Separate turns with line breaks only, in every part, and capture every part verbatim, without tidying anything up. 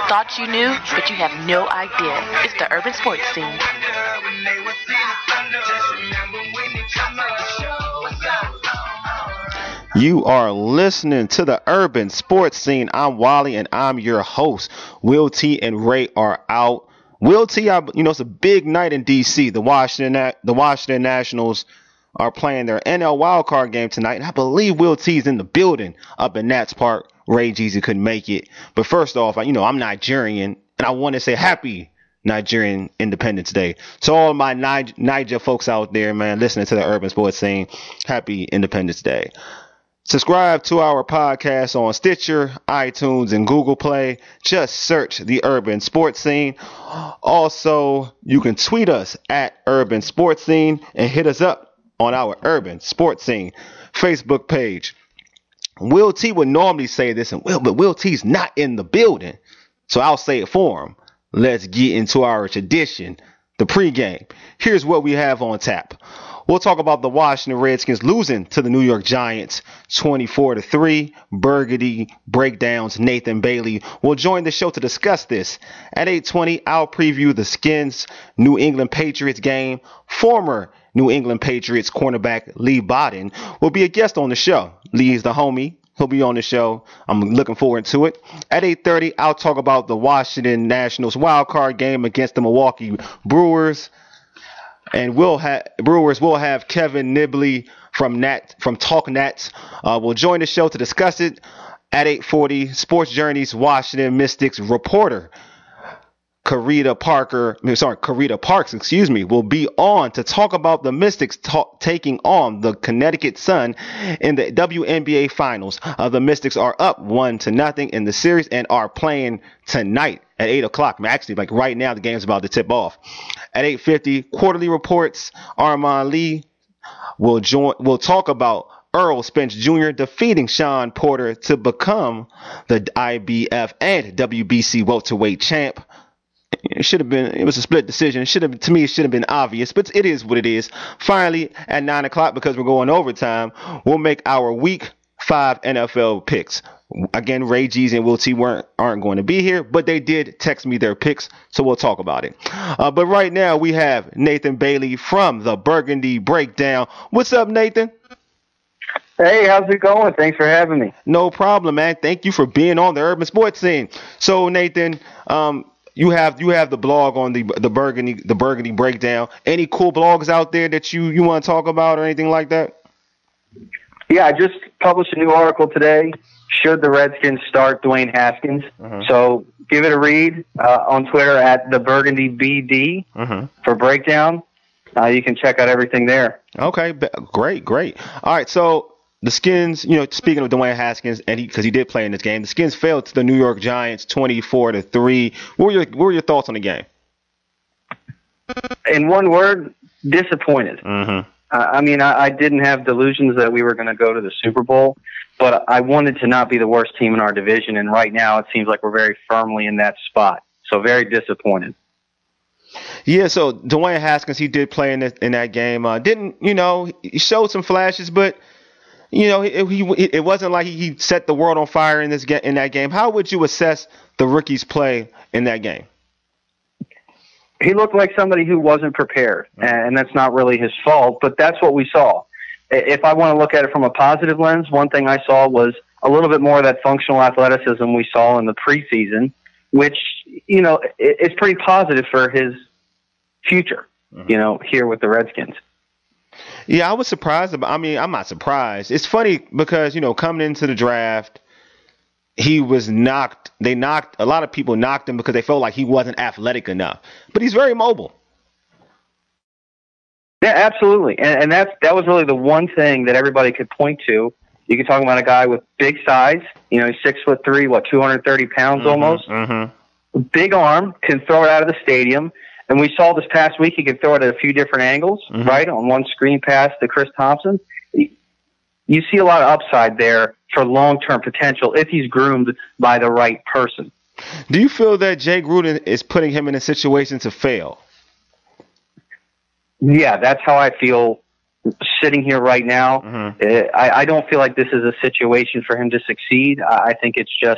thought you knew, but you have no idea. It's the Urban Sports Scene.
You are listening to the Urban Sports Scene. I'm Wally, and I'm your host. Will T and Ray are out. Will T, I, you know, it's a big night in D C. The Washington, the Washington Nationals are playing their N L wildcard game tonight, and I believe Will T's in the building up in Nats Park. Ray Jeezy couldn't make it. But first off, you know, I'm Nigerian, and I want to say happy Nigerian Independence Day. So all my Nig- Niger folks out there, man, listening to the Urban Sports Scene, happy Independence Day. Subscribe to our podcast on Stitcher, iTunes, and Google Play. Just search the Urban Sports Scene. Also, you can tweet us at Urban Sports Scene and hit us up on our Urban Sports Scene Facebook page. Will T would normally say this, and Will, but Will T's not in the building, so I'll say it for him. Let's get into our tradition, the pregame. Here's what we have on tap. We'll talk about the Washington Redskins losing to the New York Giants twenty-four to three. Burgundy breakdowns. Nathan Bailey will join the show to discuss this. At eight twenty, I'll preview the Skins New England Patriots game. Former New England Patriots cornerback Lee Bodden will be a guest on the show. Lee is the homie. He'll be on the show. I'm looking forward to it. At eight thirty, I'll talk about the Washington Nationals wildcard game against the Milwaukee Brewers. And we'll have Brewers will have Kevin Nibley from Nat from Talk Nats uh, will join the show to discuss it. At eight forty, Sports Journey's Washington Mystics reporter Karita Parker, sorry, Karita Parks, excuse me, will be on to talk about the Mystics talk, taking on the Connecticut Sun in the W N B A Finals. Uh, the Mystics are up one to nothing in the series and are playing tonight at eight o'clock. I mean, actually, like right now, the game's about to tip off. At eight fifty, Quarterly Reports, Armand Lee will join. Will talk about Earl Spence Junior defeating Sean Porter to become the I B F and W B C welterweight champ. It should have been, it was a split decision. It should have, to me, it should have been obvious, but it is what it is. Finally, at nine o'clock, because we're going overtime, we'll make our week five N F L picks. Again, Ray G's and Will T weren't, aren't going to be here, but they did text me their picks, so we'll talk about it. Uh, but right now, we have Nathan Bailey from the Burgundy Breakdown. What's up, Nathan?
Hey, how's it going? Thanks for having me.
No problem, man. Thank you for being on the Urban Sports Scene. So, Nathan, um, You have you have the blog on the the Burgundy the Burgundy Breakdown. Any cool blogs out there that you, you want to talk about or anything like that?
Yeah, I just published a new article today. Should the Redskins start Dwayne Haskins? Uh-huh. So give it a read uh, on Twitter at the Burgundy B D uh-huh. for Breakdown. Uh, you can check out everything there.
Okay, great, great. All right, so the Skins, you know, speaking of Dwayne Haskins, and he because he did play in this game, the Skins failed to the New York Giants twenty-four to three. What were your what were your thoughts on the game?
In one word, disappointed. Mm-hmm. Uh, I mean, I, I didn't have delusions that we were going to go to the Super Bowl, but I wanted to not be the worst team in our division, and right now it seems like we're very firmly in that spot. So very disappointed.
Yeah, so Dwayne Haskins, he did play in, the, in that game. Uh, didn't, you know, he showed some flashes, but you know, it, he, it wasn't like he set the world on fire in this in that game. How would you assess the rookie's play in that game?
He looked like somebody who wasn't prepared, and that's not really his fault, but that's what we saw. If I want to look at it from a positive lens, one thing I saw was a little bit more of that functional athleticism we saw in the preseason, which, you know, is pretty positive for his future, you know, here with the Redskins.
Yeah, I was surprised about, I mean, I'm not surprised. It's funny because, you know, coming into the draft, he was knocked. They knocked, a lot of people knocked him because they felt like he wasn't athletic enough. But he's very mobile.
Yeah, absolutely. And, and that's, that was really the one thing that everybody could point to. You could talk about a guy with big size, you know, he's six foot three, what, two hundred thirty pounds mm-hmm, almost. Mm-hmm. Big arm, can throw it out of the stadium. And we saw this past week he could throw it at a few different angles, mm-hmm. right? On one screen pass to Chris Thompson. You see a lot of upside there for long-term potential if he's groomed by the right person.
Do you feel that Jay Gruden is putting him in a situation to fail?
Yeah, that's how I feel sitting here right now. Mm-hmm. I, I don't feel like this is a situation for him to succeed. I think it's just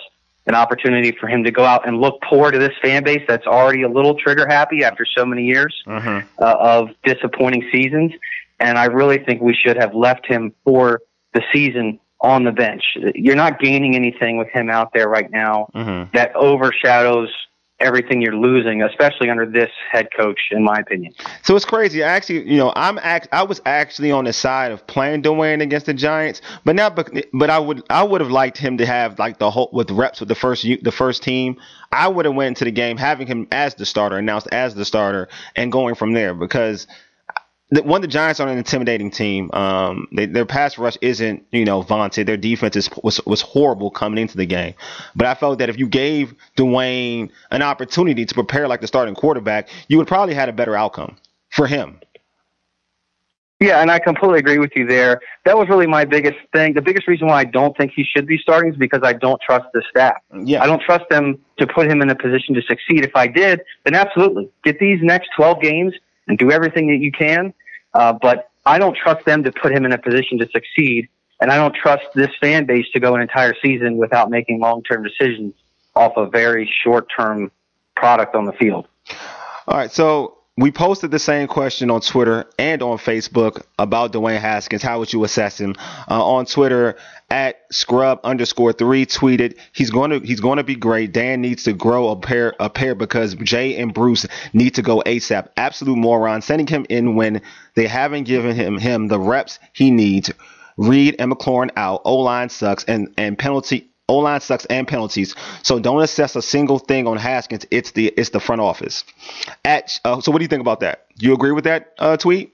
an opportunity for him to go out and look poor to this fan base that's already a little trigger happy after so many years
mm-hmm.
uh, of disappointing seasons. And I really think we should have left him for the season on the bench. You're not gaining anything with him out there right now
mm-hmm.
that overshadows everything you're losing, especially under this head coach, in my opinion.
So it's crazy. I actually, you know, I'm act, I was actually on the side of playing Dwayne against the Giants, but now, but, but I would, I would have liked him to have like the whole with reps with the first, the first team. I would have went into the game having him as the starter, announced as the starter, and going from there because. One, the Giants aren't an intimidating team. Um, they, their pass rush isn't, you know, vaunted. Their defense is, was was horrible coming into the game. But I felt that if you gave Dwayne an opportunity to prepare like the starting quarterback, you would probably had a better outcome for him.
Yeah, and I completely agree with you there. That was really my biggest thing. The biggest reason why I don't think he should be starting is because I don't trust the staff.
Yeah.
I don't trust them to put him in a position to succeed. If I did, then absolutely. Get these next twelve games and do everything that you can. Uh, but I don't trust them to put him in a position to succeed, and I don't trust this fan base to go an entire season without making long-term decisions off a very short-term product on the field.
All right, so we posted the same question on Twitter and on Facebook about Dwayne Haskins. How would you assess him? Uh, on Twitter, at scrub underscore three tweeted, he's going to he's going to be great. Dan needs to grow a pair a pair because Jay and Bruce need to go ASAP. Absolute moron. Sending him in when they haven't given him him the reps he needs. Reed and McLaurin out. O-line sucks and and penalty. O-line sucks and penalties. So don't assess a single thing on Haskins. It's the it's the front office. At uh, so what do you think about that? Do you agree with that uh, tweet?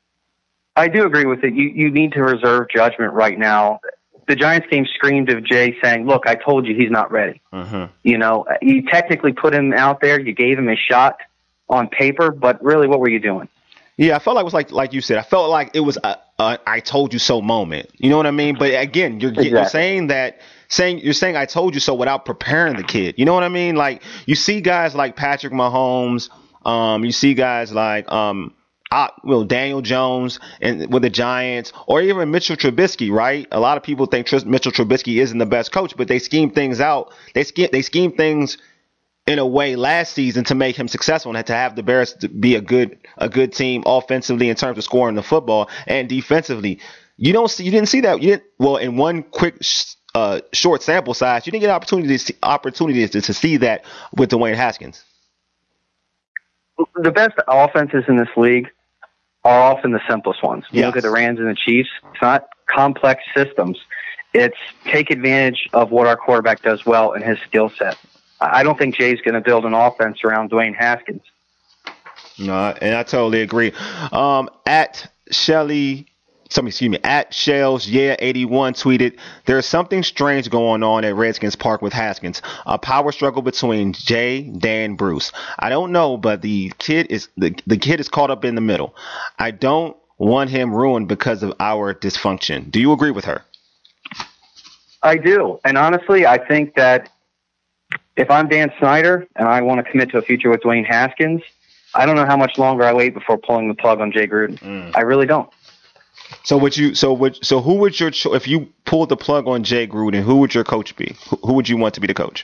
I do agree with it. You you need to reserve judgment right now. The Giants game screamed of Jay saying, look, I told you he's not ready.
Mm-hmm.
You know, you technically put him out there. You gave him a shot on paper, but really what were you doing?
Yeah, I felt like it was like like you said. I felt like it was a, a I told you so moment. You know what I mean? But again, you're, exactly. you're saying that saying you're saying I told you so without preparing the kid. You know what I mean? Like you see guys like Patrick Mahomes. Um, you see guys like um. Uh, well, Daniel Jones and with the Giants, or even Mitchell Trubisky, right? A lot of people think Tr- Mitchell Trubisky isn't the best coach, but they scheme things out. They scheme they scheme things in a way last season to make him successful and to have the Bears to be a good a good team offensively in terms of scoring the football and defensively. You don't see you didn't see that. You didn't well in one quick uh, short sample size. You didn't get opportunities to, opportunities to, to see that with Dwayne Haskins.
The best offenses in this league are often the simplest ones. You
yes.
look at the Rams and the Chiefs, it's not complex systems. It's take advantage of what our quarterback does well in his skill set. I don't think Jay's going to build an offense around Dwayne Haskins.
No, and I totally agree. Um, at Shelly, somebody, excuse me, at Shells, yeah, eighty-one tweeted, there's something strange going on at Redskins Park with Haskins. A power struggle between Jay, Dan, Bruce. I don't know, but the kid is the, the kid is caught up in the middle. I don't want him ruined because of our dysfunction. Do you agree with her?
I do. And honestly, I think that if I'm Dan Snyder and I want to commit to a future with Dwayne Haskins, I don't know how much longer I wait before pulling the plug on Jay Gruden. Mm. I really don't.
So would you? So would so who would your if you pulled the plug on Jay Gruden? Who would your coach be? Who, who would you want to be the coach?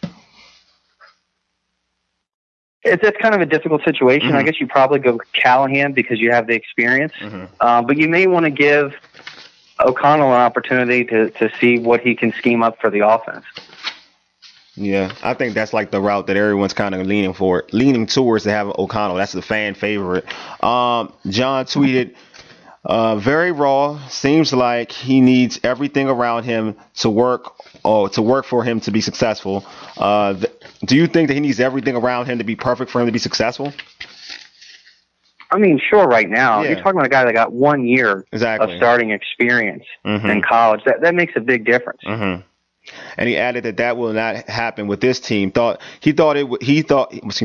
It's it's kind of a difficult situation. Mm-hmm. I guess you probably go Callahan because you have the experience, mm-hmm. um, but you may want to give O'Connell an opportunity to to see what he can scheme up for the offense.
Yeah, I think that's like the route that everyone's kind of leaning for, leaning towards to have O'Connell. That's the fan favorite. Um, John tweeted. Uh, very raw. Seems like he needs everything around him to work or to work for him to be successful. Uh, th- do you think that he needs everything around him to be perfect for him to be successful?
I mean, sure. Right now,
yeah.
You're talking about a guy that got one year
exactly.
of starting experience
mm-hmm.
in college. That that makes a big difference.
Mm-hmm. And he added that that will not happen with this team. Thought he thought it. He thought. Excuse me.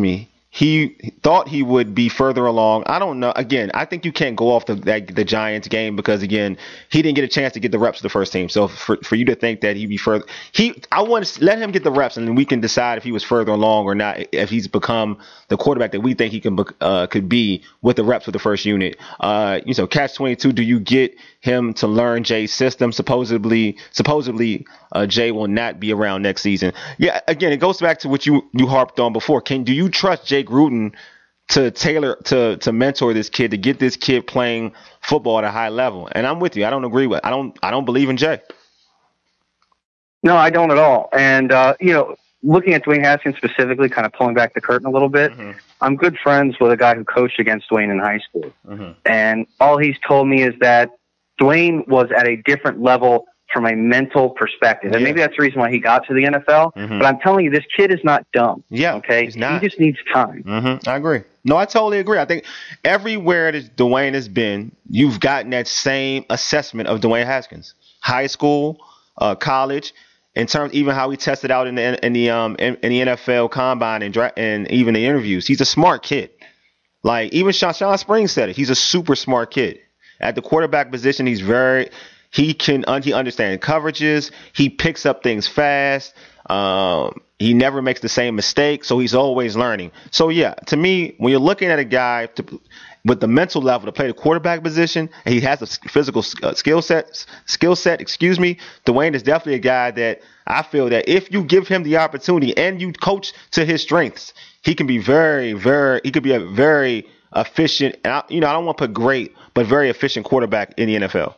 he thought he would be further along. I don't know. Again, I think you can't go off the that, the Giants game because again, he didn't get a chance to get the reps to the first team. So for for you to think that he'd be further, he I want to let him get the reps and then we can decide if he was further along or not. If he's become the quarterback that we think he can uh, could be with the reps with the first unit. Uh, you know, catch twenty-two. Do you get him to learn Jay's system? Supposedly, supposedly, uh, Jay will not be around next season. Yeah, again, it goes back to what you you harped on before. Can do you trust Jay Gruden to tailor to to mentor this kid to get this kid playing football at a high level? And I'm with you. I don't agree with. I don't. I don't believe in Jay.
No, I don't at all. And uh, you know, looking at Dwayne Haskins specifically, kind of pulling back the curtain a little bit. Mm-hmm. I'm good friends with a guy who coached against Dwayne in high school, mm-hmm. and all he's told me is that Dwayne was at a different level from a mental perspective. And yeah. maybe that's the reason why he got to the N F L. Mm-hmm. But I'm telling you, this kid is not dumb.
Yeah,
okay?
He's not.
He just needs time.
Mm-hmm. I agree. No, I totally agree. I think everywhere that Dwayne has been, you've gotten that same assessment of Dwayne Haskins. High school, uh, college, in terms even how he tested out in the in the um in, in the N F L combine and dra- and even the interviews. He's a smart kid. Like even Sean, Sean Springs said it. He's a super smart kid. At the quarterback position, he's very he can he understands coverages. He picks up things fast. Um, he never makes the same mistake, so he's always learning. So yeah, to me, when you're looking at a guy to, with the mental level to play the quarterback position, and he has a physical uh, skill set, skill set, excuse me, Dwayne is definitely a guy that I feel that if you give him the opportunity and you coach to his strengths, he can be very, very, he could be a very efficient, and I, you know, I don't want to put great, but very efficient quarterback in the N F L.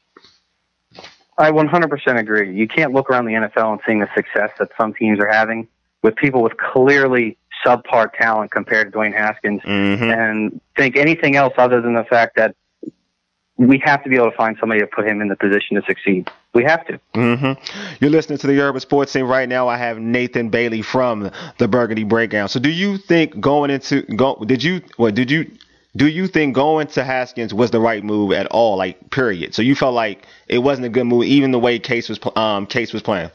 I one hundred percent agree. You can't look around the N F L and seeing the success that some teams are having with people with clearly subpar talent compared to Dwayne Haskins mm-hmm. and think anything else other than the fact that we have to be able to find somebody to put him in the position to succeed. We have to.
Mm-hmm. You're listening to the Urban Sports Scene right now. I have Nathan Bailey from the Burgundy Breakdown. So do you think going into go did you what did you do you think going to Haskins was the right move at all, like period? So you felt like it wasn't a good move even the way Case was um Case was playing?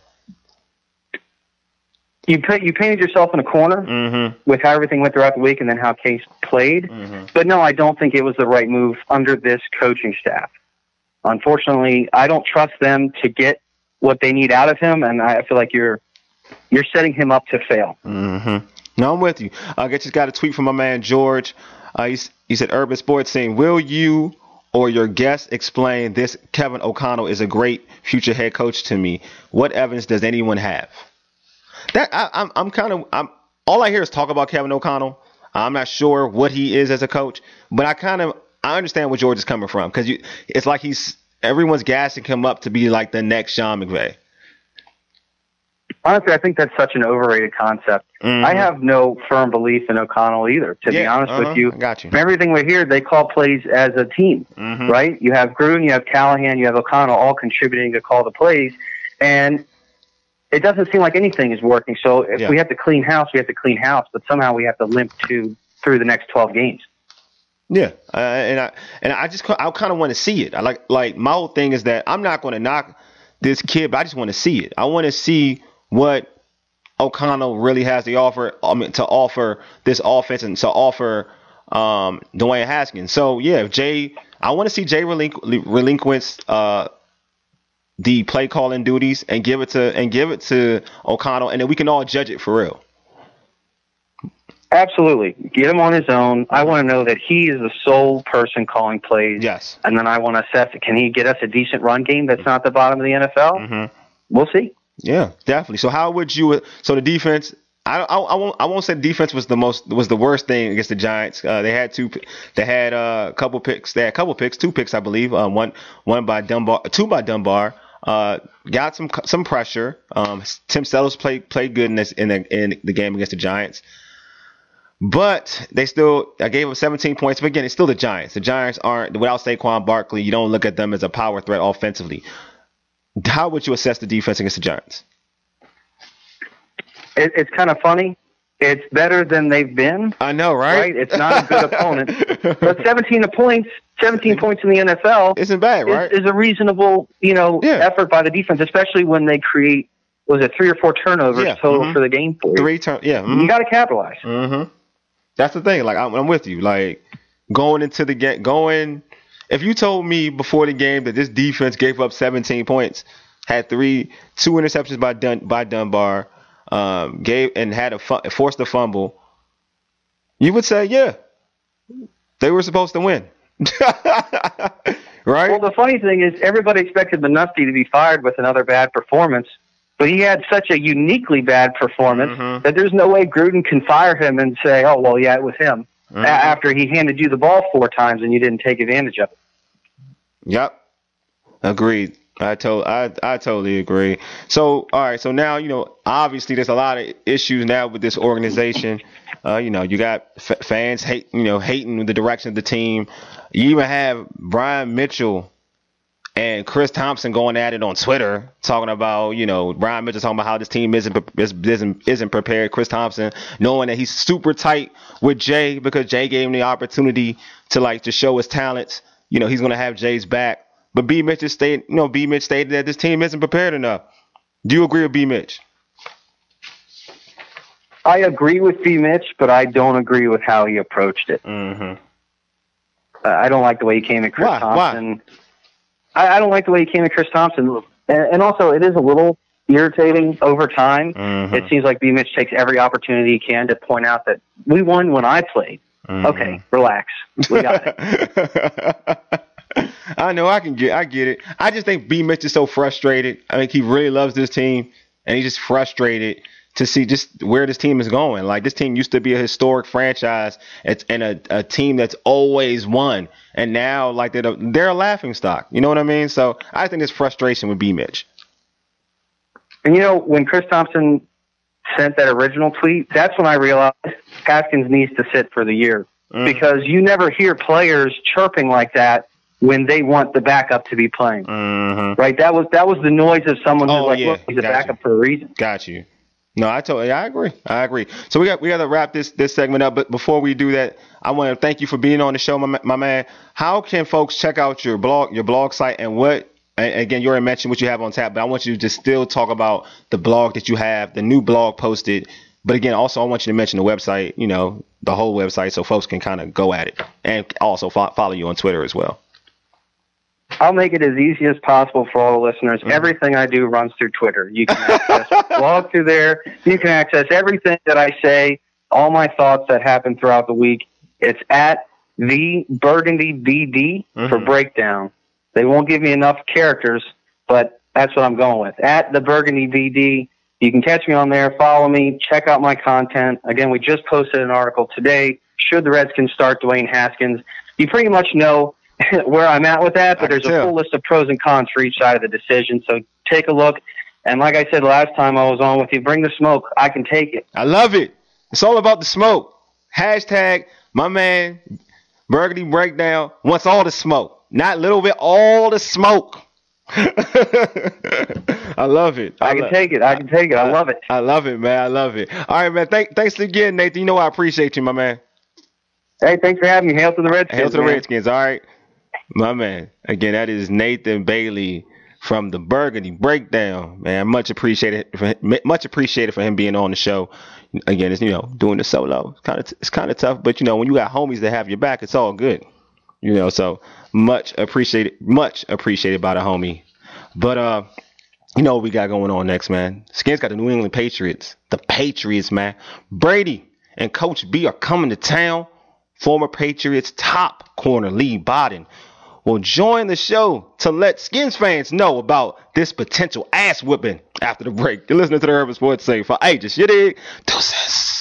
You put, you painted yourself in a corner mm-hmm. with how everything went throughout the week and then how Case played. Mm-hmm. But no, I don't think it was the right move under this coaching staff. Unfortunately, I don't trust them to get what they need out of him, and I feel like you're you're setting him up to fail.
Mm-hmm. No, I'm with you. I just got a tweet from my man George. Uh, he, he said, Urban Sports Scene, will you or your guest explain this Kevin O'Connell is a great future head coach to me? What evidence does anyone have? That I, I'm I'm kind of I'm all I hear is talk about Kevin O'Connell. I'm not sure what he is as a coach, but I kind of I understand where George is coming from because you it's like he's everyone's gassing him up to be like the next Sean McVay.
Honestly, I think that's such an overrated concept. Mm-hmm. I have no firm belief in O'Connell either, to yeah, be honest uh-huh. with you.
I got you.
From everything we hear, they call plays as a team, mm-hmm. right? You have Gruden, you have Callahan, you have O'Connell all contributing to call the plays, and it doesn't seem like anything is working. So if yeah. we have to clean house, we have to clean house, but somehow we have to limp to through the next twelve games.
Yeah, uh, and I and I just I kind of want to see it. I like like my whole thing is that I'm not going to knock this kid, but I just want to see it. I want to see what O'Connell really has to offer. I mean, to offer this offense and to offer um, Dwayne Haskins. So yeah, if Jay, I want to see Jay relinqu- relinquish uh, the play calling duties and give it to and give it to O'Connell, and then we can all judge it for real.
Absolutely. Get him on his own. I want to know that he is the sole person calling plays.
Yes. And
then I want to assess, can he get us a decent run game that's not the bottom of the N F L? Mm-hmm. We'll see.
Yeah, definitely. So how would you – so the defense – I, I, I won't I won't say the defense was the most was the worst thing against the Giants. Uh, they had two they had uh, a couple picks. They had a couple picks, two picks, I believe. Uh, one one by Dunbar, two by Dunbar. Uh, got some some pressure. Um, Tim Sellers played played good in this in the in the game against the Giants. But they still, I gave them seventeen points. But again, it's still the Giants. The Giants aren't, without Saquon Barkley, you don't look at them as a power threat offensively. How would you assess the defense against the Giants?
It, it's kind of funny. It's better than they've been.
I know, right?
Right? It's not a good opponent. But seventeen points, seventeen points in the N F L
isn't bad, right?
Is, is a reasonable, you know, yeah. effort by the defense, especially when they create, was it three or four turnovers yeah. total mm-hmm. for the game for you.
Three turn, yeah. Mm-hmm.
You got to capitalize.
Mm-hmm. That's the thing. Like I'm, I'm with you. Like going into the game, going. If you told me before the game that this defense gave up seventeen points, had three, two interceptions by Dun, by Dunbar, um, gave and had a fu- forced a fumble, you would say, yeah, they were supposed to win. Right?
Well, the funny thing is everybody expected Manusky to be fired with another bad performance, but he had such a uniquely bad performance mm-hmm. that there's no way Gruden can fire him and say, oh, well, yeah, it was him, mm-hmm. a- after he handed you the ball four times and you didn't take advantage of it.
Yep. Agreed. I to- I, I totally agree. So, all right. So now, you know, obviously there's a lot of issues now with this organization. Uh, you know, you got f- fans hate, you know, hating the direction of the team. You even have Brian Mitchell and Chris Thompson going at it on Twitter, talking about, you know, Brian Mitchell talking about how this team isn't isn't isn't prepared. Chris Thompson knowing that he's super tight with Jay because Jay gave him the opportunity to like to show his talents. You know, he's going to have Jay's back. But B. Mitch just stated, you know, B. Mitch stated that this team isn't prepared enough. Do you agree with B. Mitch?
I agree with B. Mitch, but I don't agree with how he approached it.
Mm-hmm.
Uh, I don't like the way he came at Chris
Why?
Thompson. Why? I, I don't like the way he came at Chris Thompson. And, and also, it is a little irritating over time.
Mm-hmm.
It seems like B. Mitch takes every opportunity he can to point out that we won when I played. Mm-hmm. Okay, relax. We got it.
I know I can get I get it. I just think B. Mitch is so frustrated. I think he really loves this team, and he's just frustrated to see just where this team is going. Like, this team used to be a historic franchise and a, a team that's always won, and now like they're a, they're a laughing stock. You know what I mean? So I think there's frustration with B. Mitch.
And you know, when Chris Thompson sent that original tweet, that's when I realized Haskins needs to sit for the year, mm-hmm. because you never hear players chirping like that when they want the backup to be playing.
Mm-hmm.
Right? That was that was the noise of someone who's
oh,
like,
yeah.
look, he's a
Got
backup
you.
for a reason.
Got you. No, I totally, I agree. I agree. So we got we got to wrap this this segment up. But before we do that, I want to thank you for being on the show, my, my man. How can folks check out your blog, your blog site, and what? And again, you already mentioned what you have on tap, but I want you to just still talk about the blog that you have, the new blog posted. But again, also I want you to mention the website, you know, the whole website, so folks can kind of go at it, and also fo- follow you on Twitter as well.
I'll make it as easy as possible for all the listeners. Mm-hmm. Everything I do runs through Twitter. You can access the blog through there. You can access everything that I say, all my thoughts that happen throughout the week. It's at the Burgundy B D mm-hmm. for breakdown. They won't give me enough characters, but that's what I'm going with. At the Burgundy B D. You can catch me on there. Follow me. Check out my content. Again, we just posted an article today. Should the Redskins start Dwayne Haskins? You pretty much know where I'm at with that, but there's a full list of pros and cons for each side of the decision. So take a look. And like I said last time I was on with you, bring the smoke. I can take it.
I love it. It's all about the smoke. Hashtag my man Burgundy Breakdown wants all the smoke. Not a little bit, all the smoke. I love it. I,
I can
lo-
take it. I can take it. I, I love it.
I love it, man. I love it. All right, man. Thank, thanks again, Nathan. You know I appreciate you, my man.
Hey, thanks for having me. Hail to the Redskins.
Hail to the
man.
Redskins. All right. My man. Again, that is Nathan Bailey from the Burgundy Breakdown. Man, much appreciated for much appreciated for him being on the show. Again, it's, you know, doing the solo. It's kind of it's kind of tough, but you know, when you got homies that have your back, it's all good. You know, so much appreciated, much appreciated by the homie. But uh, you know what we got going on next, man? Skins got the New England Patriots. The Patriots, man. Brady and Coach B are coming to town. Former Patriots top corner Lee Bowden will join the show to let Skins fans know about this potential ass whipping after the break. You're listening to the Urban Sports Scene for ages. You dig? Deuces.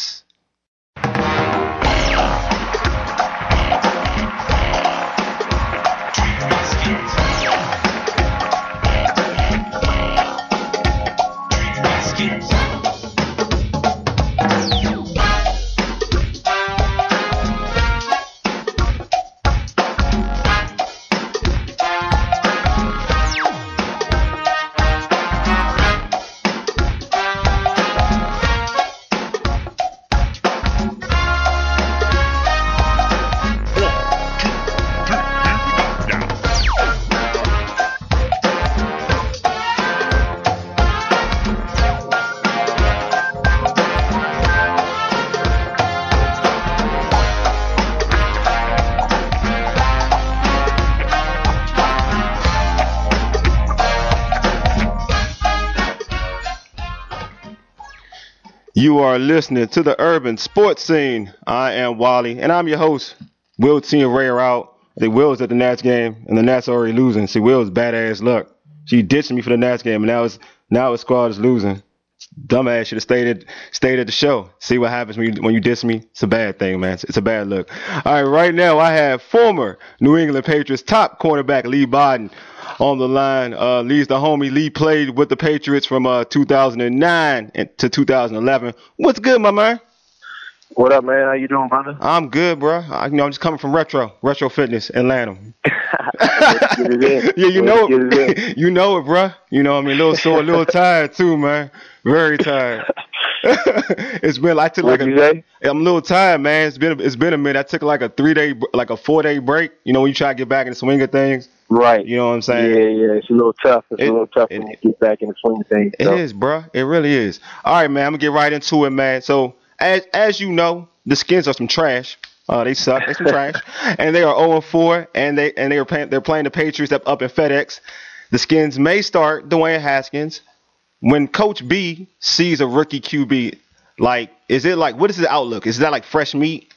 You are listening to the Urban Sports Scene. I am Wally, and I'm your host. Will T and Ray are out. I think Will's at the Nats game, and the Nats are already losing. See, Will's badass luck. She ditched me for the Nats game, and now it's now his squad is losing. Dumbass should have stayed at stayed at the show. See what happens when you when you diss me. It's a bad thing, man. It's, it's a bad look. All right, right now I have former New England Patriots top cornerback Lee Bodden on the line. Uh, Lee's the homie. Lee played with the Patriots from uh, two thousand nine to two thousand eleven. What's good, my man?
What up, man? How you doing, brother?
I'm good, bro. I, you know, I'm just coming from Retro, Retro Fitness, Atlanta. Yeah, you know it. You know it, bro. You know, what I mean, a little sore, a little tired too, man. Very tired. It's been. I took like
What'd
a.
you say?
I'm a little tired, man. It's been. It's been a minute. I took like a three day, like a four day break. You know, when you try to get back in the swing of things.
Right.
You know what I'm saying?
Yeah, yeah. It's a little tough. It's
It-
a little tough
it-
when you get back in the swing of things.
It
so.
is, bro. It really is. All right, man. I'm gonna get right into it, man. So, as as you know, the Skins are some trash. Uh, they suck. They some trash, and they are oh and four, and they and they are playing. They're playing the Patriots up up in FedEx. The Skins may start Dwayne Haskins. When Coach B sees a rookie Q B, like, is it like, what is the outlook? Is that like fresh meat?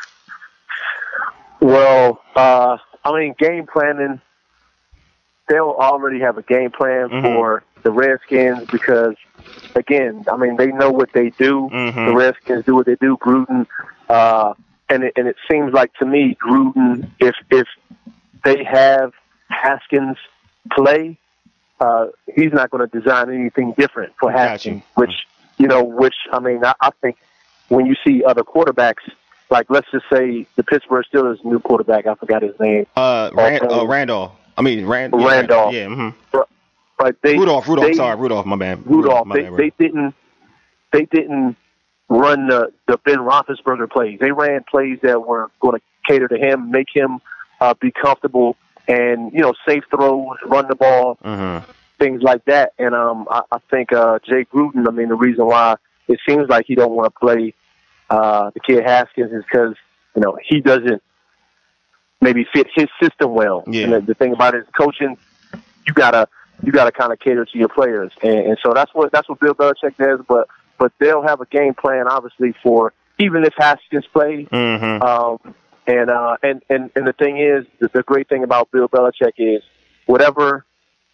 Well, uh, I mean, game planning, they'll already have a game plan
Mhm.
for the Redskins because, again, I mean, they know what they do.
Mhm.
The Redskins do what they do. Gruden, uh, and it, and it seems like to me, Gruden, if if they have Haskins play, uh, he's not going to design anything different for
Got
Haskins.
you.
Which you know, which I mean, I, I think when you see other quarterbacks, like let's just say the Pittsburgh Steelers' new quarterback, I forgot his name,
Uh, Rand, uh Randolph. I mean, Rand, yeah,
Randolph.
Yeah. Mm-hmm.
but they
Rudolph. Rudolph.
they,
sorry, Rudolph. My bad.
Rudolph.
My
They,
bad, bro.
they didn't they didn't run the, the Ben Roethlisberger plays. They ran plays that were going to cater to him, make him uh, be comfortable, and you know, safe throws, run the ball,
Mhm.
things like that. And um, I, I think uh, Jay Gruden. I mean, the reason why it seems like he don't want to play uh, the kid Haskins is because you know he doesn't maybe fit his system well.
Yeah.
And the, the thing about it is coaching, you gotta you gotta kind of cater to your players, and, and so that's what that's what Bill Belichick does. But but they'll have a game plan, obviously, for even if Haskins plays.
Mhm.
Um, and, uh, and and and the thing is, the, the great thing about Bill Belichick is whatever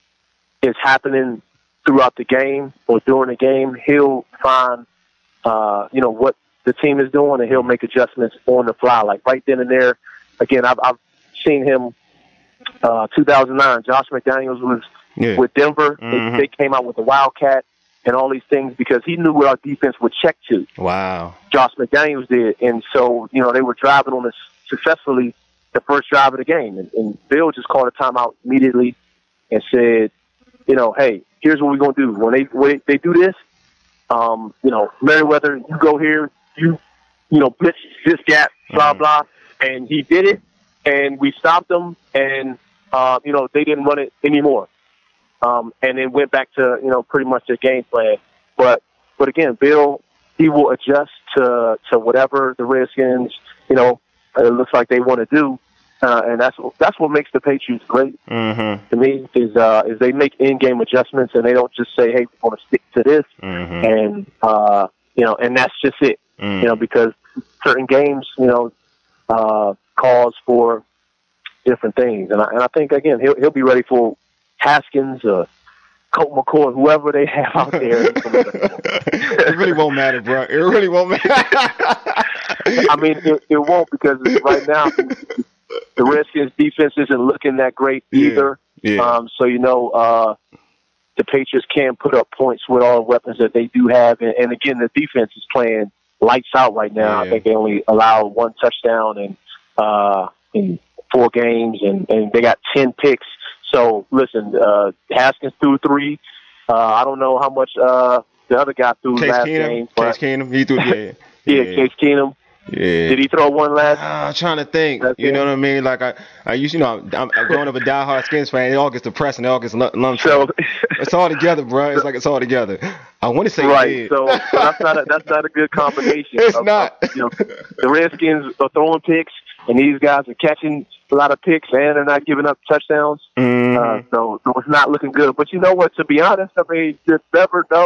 is happening throughout the game or during the game, he'll find uh, you know what the team is doing, and he'll make adjustments on the fly, like right then and there. Again, I've, I've seen him. Uh, two thousand nine, Josh McDaniels was
Yeah.
with Denver.
Mhm.
They, they came out with the Wildcat and all these things because he knew what our defense would check to.
Wow.
Josh McDaniels did, and so you know they were driving on this successfully the first drive of the game, and, and Bill just called a timeout immediately and said, you know, hey, here's what we're gonna do when they when they do this. Um, you know, Merriweather, you go here, you you know, blitz this gap, blah
Mhm.
blah, and he did it, and we stopped them, and uh, you know they didn't run it anymore, um, and then went back to you know pretty much their game plan. But but again, Bill, he will adjust to to whatever the Redskins, you know, it looks like they want to do, uh, and that's that's what makes the Patriots great
Mhm.
to me is uh, is they make in-game adjustments and they don't just say, hey, we want to stick to this,
Mhm.
and uh, you know, and that's just it,
Mhm.
you know, because certain games, you know, uh, calls for different things, and I, and I think again he'll he'll be ready for Haskins or Colt McCoy, whoever they have out there.
It really won't matter, bro. It really won't matter.
I mean, it, it won't because right now the Redskins defense isn't looking that great
Yeah,
either.
yeah.
Um, so you know, uh, the Patriots can put up points with all the weapons that they do have, and, and again, the defense is playing lights out right now.
Yeah.
I think they only allow one touchdown in uh, in four games, and, and they got ten picks. So listen, uh, Haskins threw three. Uh, I don't know how much uh, the other guy threw
Case
last
Keenum.
game.
Case
But
Keenum. He threw. Yeah.
yeah, Case Keenum.
Yeah.
Did he throw one last?
Ah, I'm trying to think.
That's
You
it.
know what I mean? Like I, I used, you know, I'm, I'm growing up a diehard Skins fan. It all gets depressing. It all gets lump. lump
So
it's all together, bro. It's like it's all together. I want to say
right.
it did.
So, so that's not a, that's not a good combination.
It's
of,
not.
Of, you know, the Redskins are throwing picks, and these guys are catching a lot of picks, and they're not giving up touchdowns.
Mhm.
Uh, so, so it's not looking good. But you know what? To be honest, I mean, you never know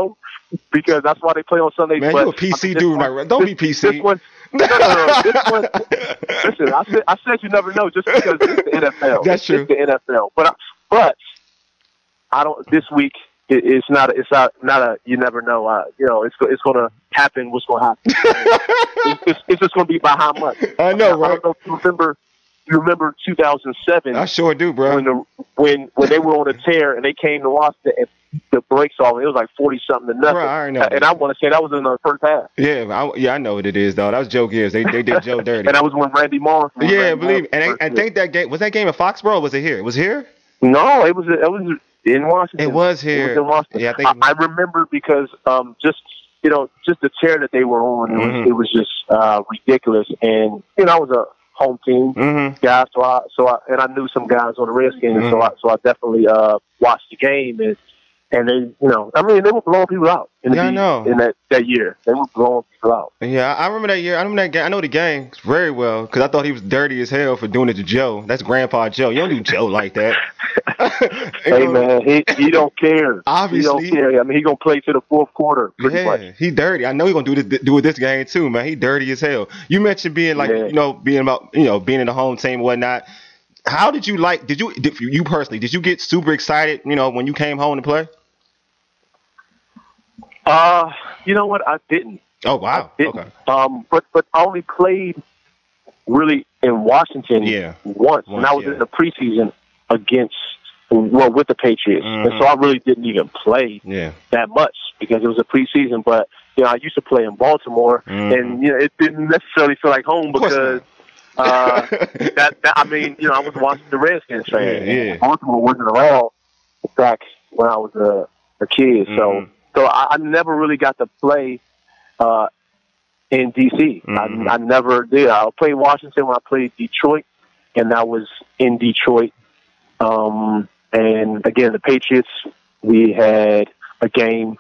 because that's why they play on Sundays.
Man,
but,
you a P C
I mean,
dude,
one,
right? Don't
this,
be P C.
This one, no, no, no. This one, listen, I said, I said you never know just because it's the N F L.
That's
it's,
true.
It's the N F L. But, but I don't. This week, it, it's not. It's not. Not a. You never know. Uh, you know, it's it's going to happen. What's going to happen? it's, it's, it's just going to be by how much.
I know,
I,
right?
I don't know if you remember. You remember two thousand seven?
I sure do, bro.
When the when when they were on a tear and they came to Washington and the brakes off, it was like forty something to nothing.
Bro, I know
and
that.
I want to say that was in the first half.
Yeah, I, yeah, I know what it is, though. That was Joe Gibbs. They they did Joe dirty.
And that was when Randy Moss. When
yeah,
Randy
believe.
Moss
And I, I think that game was that game in Foxborough. Or was it here? It was here.
No, it was it was in Washington.
It was here.
It was in Washington.
Yeah, I think.
I, I remember because um just you know just the tear that they were on, it was,
Mm-hmm.
it was just uh, ridiculous. And you know I was a home team
Mm-hmm.
guy, so I so I and I knew some guys on the Redskins,
Mm-hmm.
so I so I definitely uh watched the game and. And they, you know, I mean, they were blowing people out in, the
Yeah, I
beat,
know.
in that, that year. They were blowing people out.
Yeah, I remember that year. I remember that game. I know the game very well because I thought he was dirty as hell for doing it to Joe. That's Grandpa Joe. You don't do Joe like that. You
Hey,
know,
man, he he don't care.
Obviously.
He don't care. I mean, he going to play to the fourth quarter, pretty
yeah,
much.
he dirty. I know he gonna do this, do it this game too, man. He dirty as hell. You mentioned being like,
Yeah.
you know, being about, you know, being in the home team and whatnot. How did you like? Did you, did you personally, did you get super excited, you know, when you came home to play?
Uh, you know what? I didn't.
Oh wow.
I didn't.
Okay.
Um, but but I only played really in Washington
Yeah.
once,
Once,
and I was
yeah.
in the preseason against well with the Patriots,
Mhm.
and so I really didn't even play
Yeah.
that much because it was a preseason. But you know, I used to play in Baltimore,
Mhm.
and you know, it didn't necessarily feel like home
Of course
because. uh, that, that I mean, you know, I was watching the Redskins fan.
Yeah, yeah.
Baltimore wasn't around back when I was a, a kid, so
Mhm.
so I, I never really got to play uh, in D C.
Mhm.
I, I never did. I played Washington when I played Detroit, and I was in Detroit. Um, and again, the Patriots, we had a game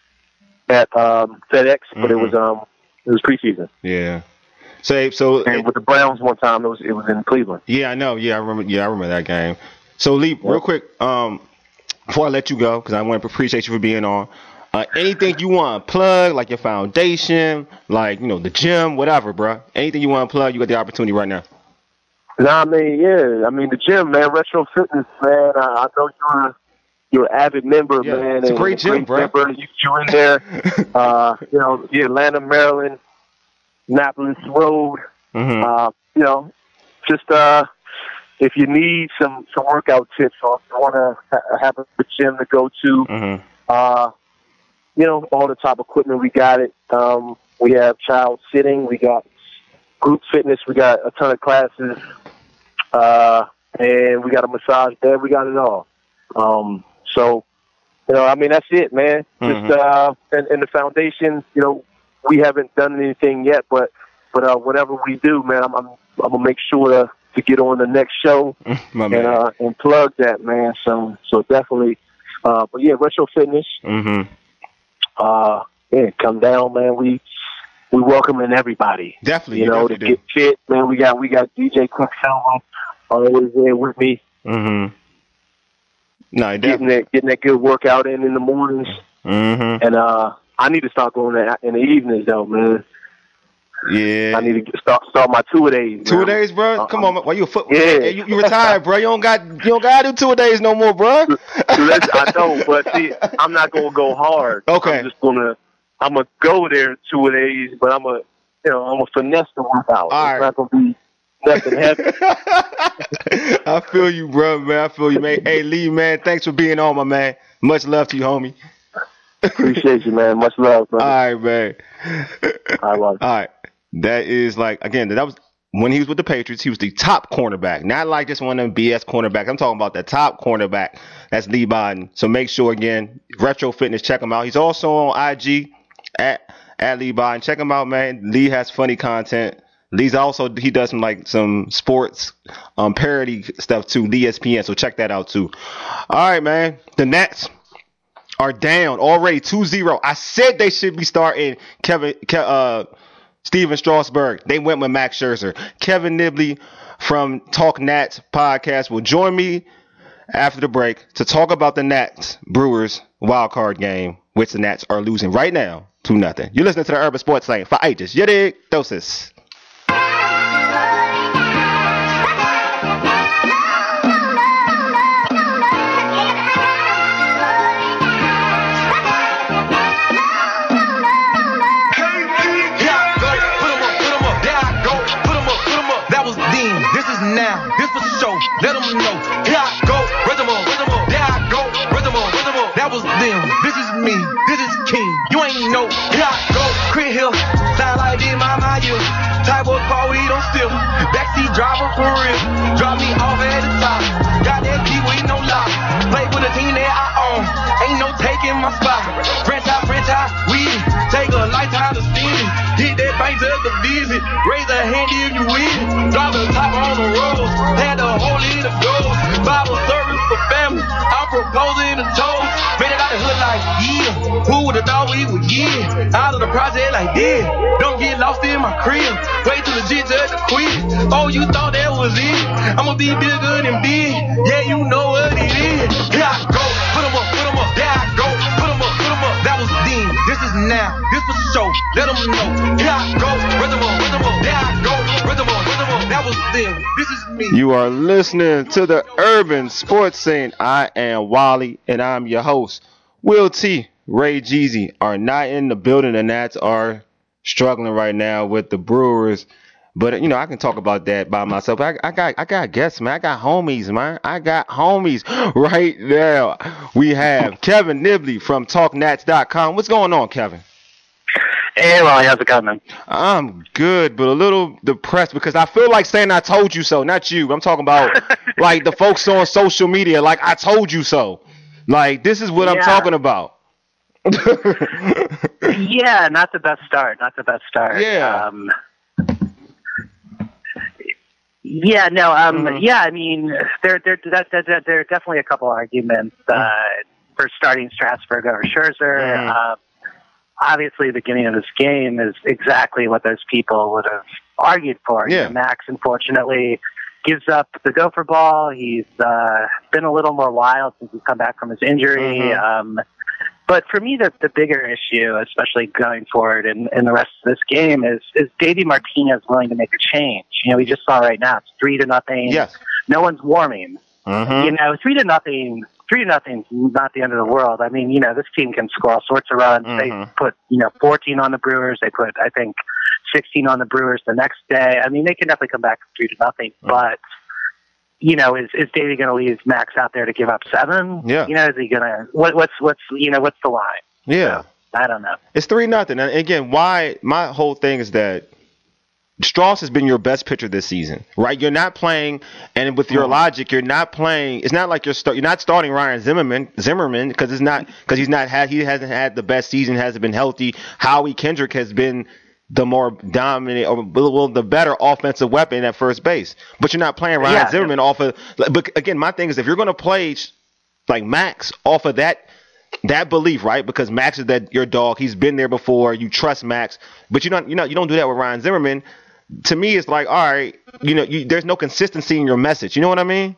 at um, FedEx, but it
Mhm.
was um, it was preseason.
Yeah. So so
And with the Browns one time, it was it was in Cleveland.
yeah, I know. Yeah, I remember. Yeah, I remember that game. So Lee, real quick, um, before I let you go, because I want to appreciate you for being on. Uh, anything you want to plug, like your foundation, like you know the gym, whatever, bro. Anything you want to plug, you got the opportunity right now.
Nah, I mean, yeah, I mean the gym, man, Retro Fitness, man. I, I know you're a, you're an avid member,
Yeah,
man.
it's a
and
great gym, bro.
Member. You you in there? uh, you know, the Atlanta, Maryland, Annapolis Road.
Mm-hmm.
Uh, you know, just uh, if you need some some workout tips, or if you want to ha- have a gym to go to,
Mm-hmm.
uh, you know, all the top equipment, we got it. Um, we have child sitting, we got group fitness, we got a ton of classes, uh, and we got a massage bed, we got it all. Um, so, you know, I mean, that's it, man.
Mhm.
Just, uh, and, and the foundation, you know, we haven't done anything yet, but, but, uh, whatever we do, man, I'm, I'm, I'm gonna make sure to, to get on the next show
My
and,
man.
uh, and plug that, man. So, so definitely, uh, but yeah, Retro Fitness,
Mm-hmm.
uh, yeah, come down, man. We, we welcoming everybody.
Definitely,
You
you
know, to
definitely
get fit, man. We got, we got D J Quicksilver always there with me,
do. Mm-hmm. No,
getting
definitely.
that, getting that good workout in in the mornings.
Mm-hmm.
And, uh, I need to start going that in the evenings though, man.
Yeah.
I need to get, start, start my two a days.
Two
man.
days, bro.
Uh,
Come on, man. Why you a foot?
Yeah.
You, you retired, bro. You don't got you don't got to do two a days no more, bro.
Let's- I know, but see, I'm not gonna go hard.
Okay.
I'm just gonna, I'm gonna go there two a days, but I'm gonna, you know, I'm gonna finesse the workout.
All
It's
right.
not gonna be nothing heavy.
I feel you, bro, man. I feel you, man. Hey, Lee, man. Thanks for being on, my man. Much love to you, homie.
Appreciate you, man. Much love, brother.
All right, man.
I love
All right. That is like, again, that was when he was with the Patriots, he was the top cornerback. Not like just one of them B S cornerbacks. I'm talking about the top cornerback. That's Lee Biden. So make sure, again, Retro Fitness, check him out. He's also on I G at, at Lee Biden. Check him out, man. Lee has funny content. Lee's also, he does some like some sports um, parody stuff too, E S P N. So check that out too. All right, man. The Nets are down already two zero. I said they should be starting Kevin, Ke- uh, Steven Strasburg. They went with Max Scherzer. Kevin Nibley from Talk Nats podcast will join me after the break to talk about the Nats Brewers wild card game, which the Nats are losing right now two nothing. You're listening to the Urban Sports Lane for ages. You dig? Doses.
Now, this for show, let them know. Here I go, rhythm on, rhythm on. There I go, rhythm on, rhythm on. That was them, this is me, this is King. You ain't know. Here I go, Crit Hill, sound like this, my my you. Type of car we don't steal. Backseat driver for real. Drop me off at the top. Got that key with no lock. Play for the team that I own. Ain't no taking my spot. Franchise, franchise, we take a lifetime to steal it. Hit that bank to the visit. Raise a hand if you win. Drop the top on the road. Had the whole lead of goals. Bible service for family. I'm proposing a toast. Made it out the hood like, yeah. Who would've thought we would, yeah. Out of the project like, yeah. Don't get lost in my crib. Way too legit just to quit. Oh, you thought that was it? I'ma be bigger than big. Yeah, you know what it is. Here I go. Put 'em up, put 'em up. There I go. Put 'em up, put 'em up. That was then. This is now. This for show. Let 'em know. Here I go. Rhythm on, rhythm on. There I go. Rhythm on, rhythm on. That was them. This is me.
You are listening to the Urban Sports Scene. I am Wally, and I'm your host. Will T, Ray Jeezy are not in the building. The Nats are struggling right now with the Brewers. But, you know, I can talk about that by myself. I, I got I got guests, man. I got homies, man. I got homies right there. We have Kevin Nibley from talk nats dot com. What's going on, Kevin?
Hey, Wally, how's it going, man?
I'm good, but a little depressed because I feel like saying I told you so. Not you. I'm talking about, like, the folks on social media. Like, I told you so. Like, this is what yeah. I'm talking about.
Yeah, not the best start. Not the best start.
Yeah.
Um, yeah, no, um, mm-hmm. yeah, I mean, there, there, that, that, that, there are definitely a couple arguments uh, mm-hmm. for starting Strasburg over Scherzer. Mm-hmm. Uh, obviously, the beginning of this game is exactly what those people would have argued for.
Yeah.
You know, Max, unfortunately, gives up the gopher ball. He's uh, been a little more wild since he's come back from his injury. Mm-hmm. Um, but for me, the, the bigger issue, especially going forward in, in the rest of this game, is is Davey Martinez willing to make a change? You know, we just saw right now it's three to nothing.
Yes.
No one's warming. Mm-hmm. You know, three to nothing. Three to nothing's not the end of the world. I mean, you know, this team can score all sorts of runs. Mm-hmm. They put, you know, fourteen on the Brewers. They put, I think, sixteen on the Brewers the next day. I mean, they can definitely come back from three to nothing. Mm-hmm. But, you know, is is Davey going to leave Max out there to give up seven?
Yeah.
You know, is he going to? What, what's what's you know what's the line?
Yeah.
So, I don't know.
It's three nothing. And again, why? My whole thing is that Strauss has been your best pitcher this season, right? You're not playing, and with your mm-hmm. logic, you're not playing. It's not like you're start, you're not starting Ryan Zimmerman, Zimmerman, because it's not because he's not had he hasn't had the best season, hasn't been healthy. Howie Kendrick has been the more dominant or well, the better offensive weapon at first base, but you're not playing Ryan
yeah,
Zimmerman
yeah.
off of. But again, my thing is if you're going to play like Max off of that. That belief, right? Because Max is that your dog. He's been there before. You trust Max, but you don't. You know, you don't do that with Ryan Zimmerman. To me, it's like, all right, you know, you, there's no consistency in your message. You know what I mean?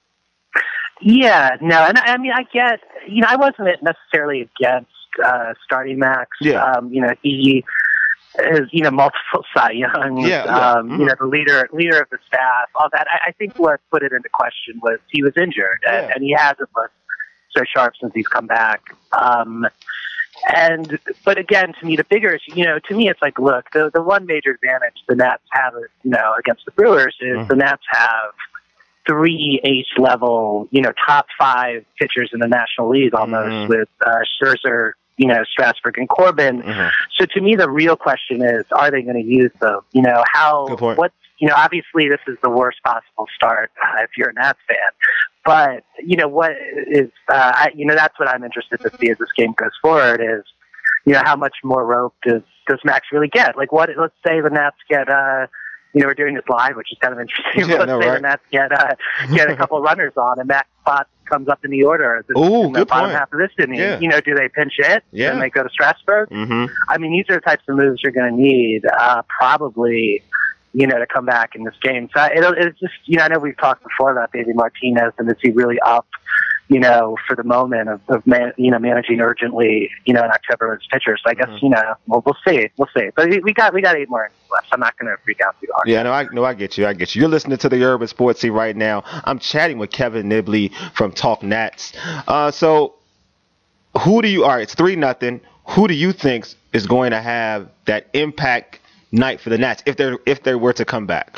Yeah, no, and I, I mean, I get, you know, I wasn't necessarily against uh, starting Max.
Yeah.
Um, you know, he is, you know, multiple Cy Youngs.
Yeah, yeah.
Um, mm-hmm. You know, the leader, leader of the staff, all that. I, I think what put it into question was he was injured, and,
yeah.
and he hasn't looked so sharp since he's come back. Um, And, but again, to me, the bigger issue, you know, to me, it's like, look, the the one major advantage the Nats have, you know, against the Brewers is mm. the Nats have three H level, you know, top five pitchers in the National League almost mm. with uh, Scherzer, you know, Strasburg and Corbin. Mm-hmm. So to me, the real question is, are they going to use them? You know, how, what's, you know, obviously this is the worst possible start uh, if you're a Nats fan. But, you know, what is, uh, I, you know, that's what I'm interested to see as this game goes forward is, you know, how much more rope does, does Max really get? Like, what, let's say the Nats get, uh, you know, we're doing this live, which is kind of interesting.
Yeah,
let's
no,
say
right?
the Nats get, uh, get a couple runners on and Max spot comes up in the order
Ooh,
in the
good
bottom
point.
half of this inning.
Yeah.
You know, do they pinch it?
Yeah.
And they go to Strasburg?
Mm-hmm.
I mean, these are the types of moves you're going to need, uh, probably, you know, to come back in this game. So it'll, it's just, you know, I know we've talked before about Davey Martinez and is he really up
you know, for the moment of, of man, you know, managing urgently, you know, in October as pitchers. So I guess, mm-hmm. you know, well, we'll see. We'll see. But we got we got eight more innings left. I'm not going to freak out too hard.
Yeah, no, I no, I get you. I get you. You're listening to the Urban Sports Scene right now. I'm chatting with Kevin Nibley from Talk Nats. Uh, so who do you, all right, it's three nothing. Who do you think is going to have that impact night for the Nats if they if they were to come back?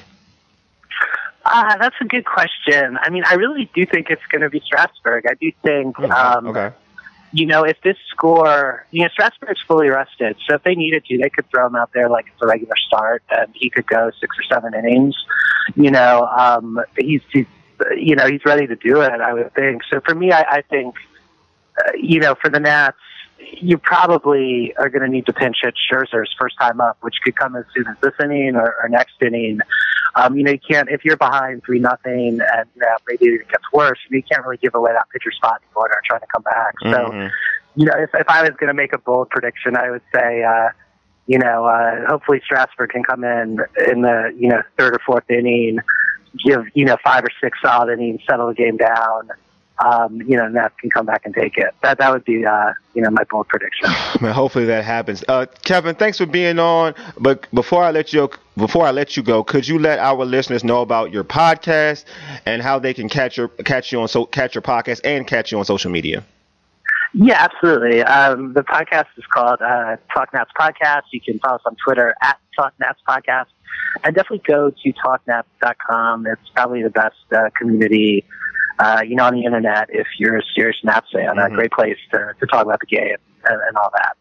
Uh, that's a good question. I mean, I really do think it's going to be Strasburg. I do think, um, okay. you know, if this score, you know, Strasburg's fully rested. So if they needed to, they could throw him out there like it's a regular start and he could go six or seven innings. You know, um, he's, he's, you know, he's ready to do it, I would think. So for me, I, I think, uh, you know, for the Nats, you probably are going to need to pinch hit Scherzer's first time up, which could come as soon as this inning or, or next inning. Um, you know, you can't, if you're behind three nothing and you know, maybe it gets worse, you can't really give away that pitcher spot in order trying to come back. So, mm-hmm. you know, if, if I was going to make a bold prediction, I would say, uh, you know, uh, hopefully Strasburg can come in in the, you know, third or fourth inning, give, you know, five or six solid innings, settle the game down. Um, you know, Nats can come back and take it. That that would be, uh, you know, my bold prediction.
Man, hopefully that happens. Uh, Kevin, thanks for being on. But before I let you before I let you go, could you let our listeners know about your podcast and how they can catch your catch you on so catch your podcast and catch you on social media?
Yeah, absolutely. Um, the podcast is called uh, Talk Nats Podcast. You can follow us on Twitter at Talk Nats Podcast, and definitely go to talk nats dot com. It's probably the best uh, community. Uh, you know, on the internet, if you're a serious Nats fan, mm-hmm. a great place to, to talk about the game and, and all that.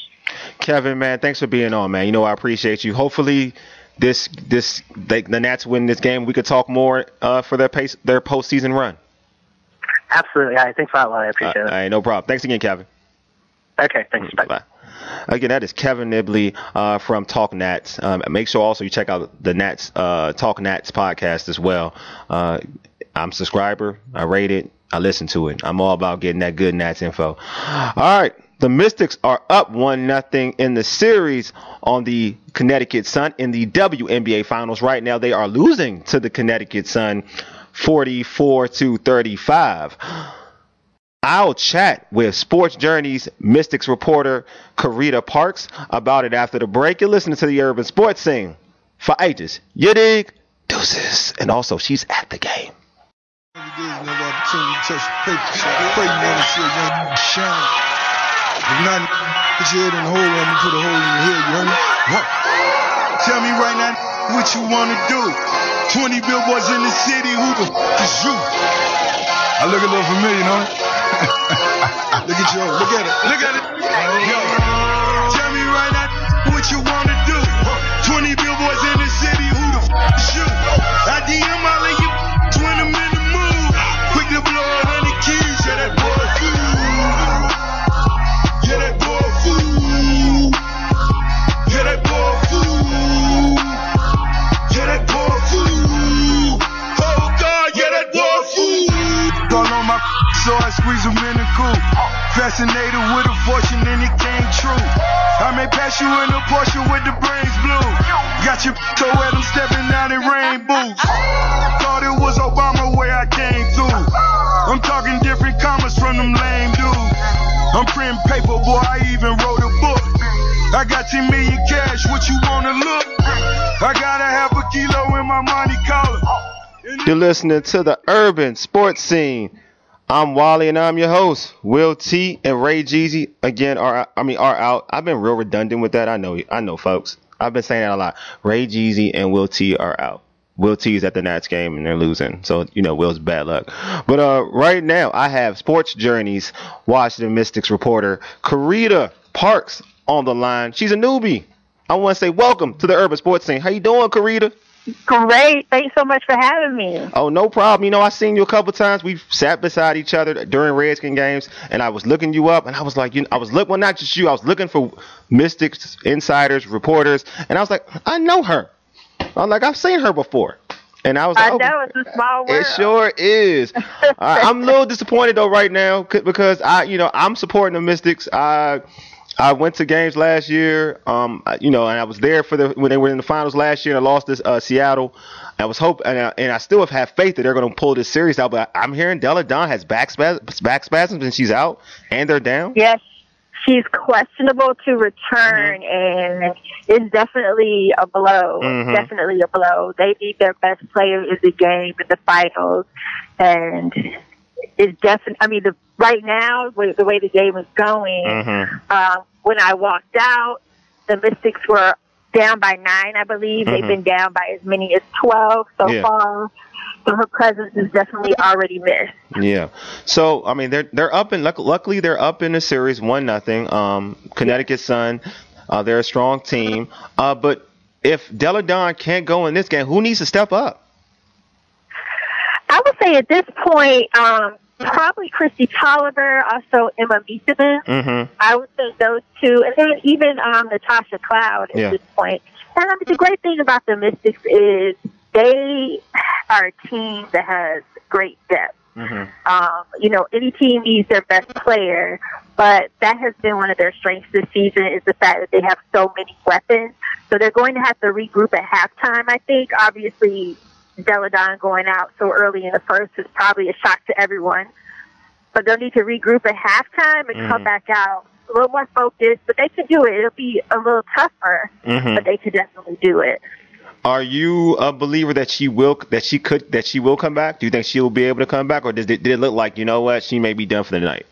Kevin, man, thanks for being on, man. You know, I appreciate you. Hopefully, this this they, the Nats win this game. We could talk more uh, for their pace, their postseason run.
Absolutely. All right, thanks a lot, Wally. I appreciate uh, it.
All right, no problem. Thanks again, Kevin.
Okay, thanks. Bye.
Bye. Again, that is Kevin Nibley uh, from Talk Nats. Um, make sure also you check out the Nats uh, Talk Nats podcast as well. Uh, I'm a subscriber. I rate it. I listen to it. I'm all about getting that good Nats info. All right. The Mystics are up one nothing in the series on the Connecticut Sun in the W N B A Finals. Right now, they are losing to the Connecticut Sun forty-four to thirty-five. I'll chat with Sports Journey's Mystics reporter Karita Parks about it after the break. You're listening to the Urban Sports Scene for ages. You dig? Deuces. And also, she's at the game.
Every day is another opportunity to touch the paper. So I pray you want to see a young you shine. If not, put your head in the hole, I'm going to put a hole in your head, you hear me? What? Tell me right now what you want to do. twenty billboards in the city, who the f*** is you? I look a little familiar, don't it? Look at you, look at it, look at it. Yo, tell me right now what you want to do. twenty billboards in the city, who the f*** is you? I D M all of you, twenty minutes. Quick to blow a hundred keys, yeah, that boy fool. Yeah, that boy fool. Yeah, that boy fool. Yeah, that boy fool. Oh, God, yeah, that boy fool. All on my so I squeeze them in the cool. Fascinated with a fortune and it came true. I may pass you in a Porsche with the brains blue. Got your toe at them stepping out in rain boots. Thought it was Obama where I came through. I'm talking different commas from them lame dudes. I'm printing paper, boy, I even wrote a book. I got ten million cash, what you wanna look? I gotta have a kilo in my money collar.
You're listening to the Urban Sports Scene. I'm Wally and I'm your host. Will T and Ray Jeezy again are I mean are out. I've been real redundant with that. I know I know folks. I've been saying that a lot. Ray Jeezy and Will T are out. Will T is at the Nats game and they're losing. So, you know, Will's bad luck. But uh, right now I have Sports Journey's Washington Mystics reporter Karita Parks on the line. She's a newbie. I want to say welcome to the Urban Sports Scene. How you doing, Karita?
Great. Thanks so much for having me.
Oh, no problem. You know, I've seen you a couple times. We've sat beside each other during Redskin games, and I was looking you up, and I was like, you know, I was looking, well, not just you. I was looking for Mystics, insiders, reporters, and I was like, I know her. I'm like, I've seen her before. And I was like,
I know, oh, it's a small world.
It sure is. uh, I'm a little disappointed, though, right now, because, I, you know, I'm supporting the Mystics. I, I went to games last year, um, I- you know, and I was there for the when they were in the finals last year and I lost this uh, Seattle. I was hoping, and I, and I still have faith that they're going to pull this series out. But I'm hearing Della Don has back spasms, back spasms, and she's out, and they're down.
Yes, she's questionable to return, mm-hmm. and it's definitely a blow.
Mm-hmm.
Definitely a blow. They need their best player in the game in the finals, and it's definitely. I mean, the right now with the way the game is going, mm-hmm. um, when I walked out, the Mystics were down by nine, I believe. Mm-hmm. They've been down by as many as twelve so yeah. far. So her presence is definitely already missed.
Yeah. So I mean, they're they're up in. Luckily, they're up in the series one nothing. Um, Connecticut Sun, uh, they're a strong team. Uh, but if Della Don can't go in this game, who needs to step up?
I would say at this point, um, probably Christy Tolliver, also Emma Mieseman. Mm-hmm. I would say those two, and then even um, Natasha Cloud at yeah. this point. And I mean, the great thing about the Mystics is they are a team that has great depth. Mm-hmm. Um, you know, any team needs their best player, but that has been one of their strengths this season is the fact that they have so many weapons. So they're going to have to regroup at halftime, I think. Obviously, Della Don going out so early in the first is probably a shock to everyone. But they'll need to regroup at halftime and mm-hmm. come back out a little more focused. But they can do it. It'll be a little tougher, mm-hmm. but they can definitely do it.
Are you a believer that she will that she could that she will come back? Do you think she will be able to come back, or does it, did it look like, you know what, she may be done for the night?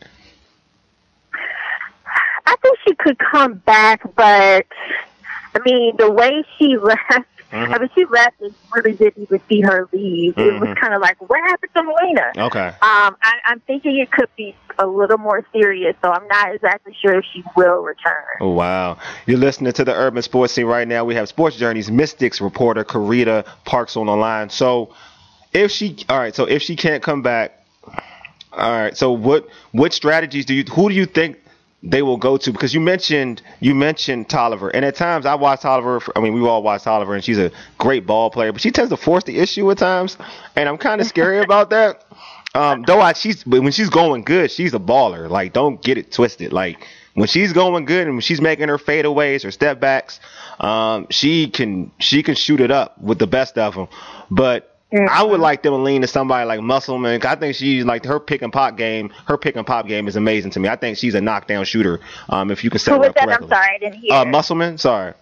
I think she could come back, but I mean the way she left. Mm-hmm. I mean, she left and really didn't even see her leave. Mm-hmm. It was kind of like, what happened to Melina?
Okay. Um,
I, I'm thinking it could be a little more serious, so I'm not exactly sure if she will return.
Oh, wow. You're listening to the Urban Sports Scene right now. We have Sports Journey's Mystics reporter, Karita Parks, on the line. So, if she, all right, so if she can't come back, all right, so what, what strategies do you, who do you think they will go to? Because you mentioned you mentioned Tolliver, and at times I watch Tolliver. I mean, we all watch Tolliver, and she's a great ball player, but she tends to force the issue at times, and I'm kind of scary about that. Um, though I, she's when she's going good, she's a baller. Like, don't get it twisted. Like, when she's going good and when she's making her fadeaways or step backs, um, she can she can shoot it up with the best of them. But I would like them to lean to somebody like Musselman. I think she's like her pick and pop game. Her pick and pop game is amazing to me. I think she's a knockdown shooter. Um, if you can set
Who
her up
that?
correctly.
I'm sorry, I didn't hear.
Uh, Musselman. Sorry.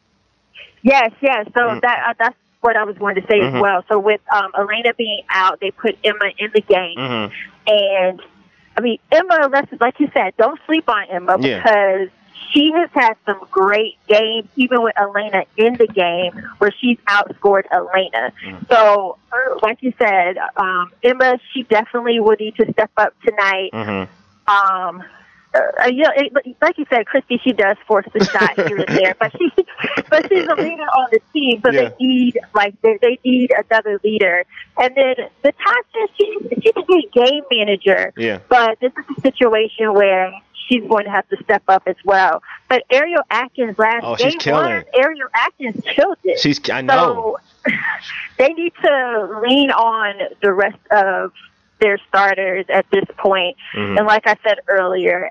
Yes, yes. So
Mm.
that uh, that's what I was going to say
Mhm.
as well. So with um, Elena being out, they put Emma in the game,
Mhm.
and I mean Emma. Let's, like you said, don't sleep on Emma
Yeah.
because she has had some great games, even with Elena in the game, where she's outscored Elena.
Mhm.
So, uh, like you said, um, Emma, she definitely will need to step up tonight.
Mhm.
Um, uh, yeah, it, like you said, Christy, she does force the shot here and there, but she, but she's a leader on the team, so
Yeah.
they need like they, they need another leader. And then Natasha, she, she's a good game manager,
Yeah.
but this is a situation where she's going to have to step up as well. But Ariel Atkins last
Oh, she's
game
killing
one,
it.
Ariel Atkins killed it.
She's. I know.
So they need to lean on the rest of their starters at this point.
Mhm.
And like I said earlier,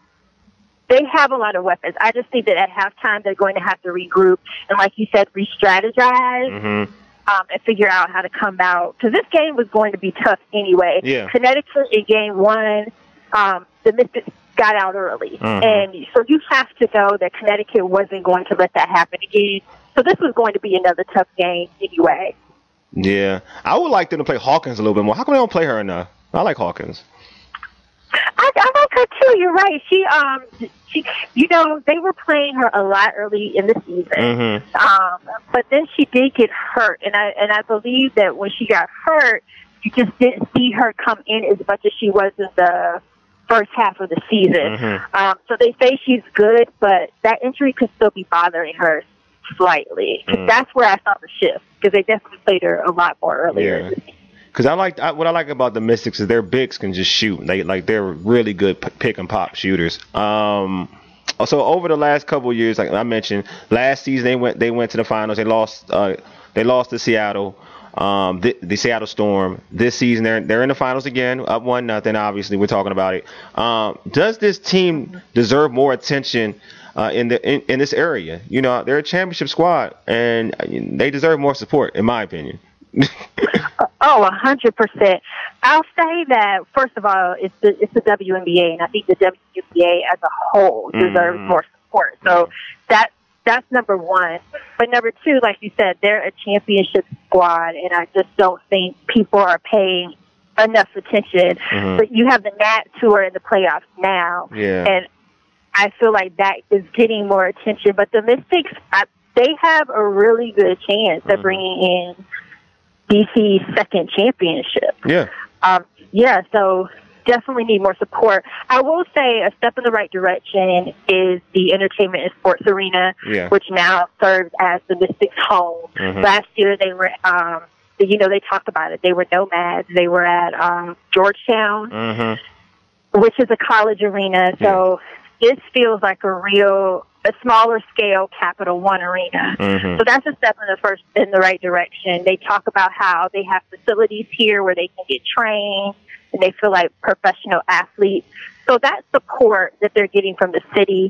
they have a lot of weapons. I just think that at halftime they're going to have to regroup and, like you said, re-strategize
Mhm.
um, and figure out how to come out. Because this game was going to be tough anyway.
Yeah.
Connecticut in game one, um, the Mystics got out early.
Mhm.
And so you have to know that Connecticut wasn't going to let that happen again. So this was going to be another tough game anyway.
Yeah. I would like them to play Hawkins a little bit more. How come they don't play her enough? I like Hawkins.
I, I like her too. You're right. She, um, she, you know, they were playing her a lot early in the season.
Mm-hmm.
Um, but then she did get hurt, and I and I believe that when she got hurt, you just didn't see her come in as much as she was in the first half of the season.
Mm-hmm.
Um, so they say she's good, but that injury could still be bothering her slightly. 'Cause
Mm.
that's where I saw the shift, because they definitely played her a lot more earlier.
Yeah. Because I like I, what I like about the Mystics is their bigs can just shoot. They like they're really good p- pick and pop shooters. Um, so over the last couple of years, like I mentioned, last season they went they went to the finals. They lost uh, they lost to Seattle. Um, the, the Seattle Storm this season, they're they're in the finals again, up one nothing. Obviously, we're talking about it. Um, does this team deserve more attention uh, in the in, in this area? You know, they're a championship squad, and they deserve more support, in my opinion.
Oh, a hundred percent. I'll say that first of all, it's the it's the W N B A, and I think the W N B A as a whole deserves mm. more support. So that that's number one. But number two, like you said, they're a championship squad, and I just don't think people are paying enough attention. Mm-hmm. But you have the Nats who are in the playoffs now,
yeah.
and I feel like that is getting more attention. But the Mystics, I, they have a really good chance mm-hmm. of bringing in D C's second championship.
Yeah.
Um, yeah, so definitely need more support. I will say a step in the right direction is the Entertainment and Sports Arena,
yeah.
which now serves as the Mystics' home. Mm-hmm. Last year they were, um, you know, they talked about it. They were nomads. They were at um, Georgetown,
mm-hmm.
which is a college arena. So yeah. this feels like a real... a smaller scale Capital One arena.
Mm-hmm.
So that's a step in the first in the right direction. They talk about how they have facilities here where they can get trained and they feel like professional athletes. So that support that they're getting from the city,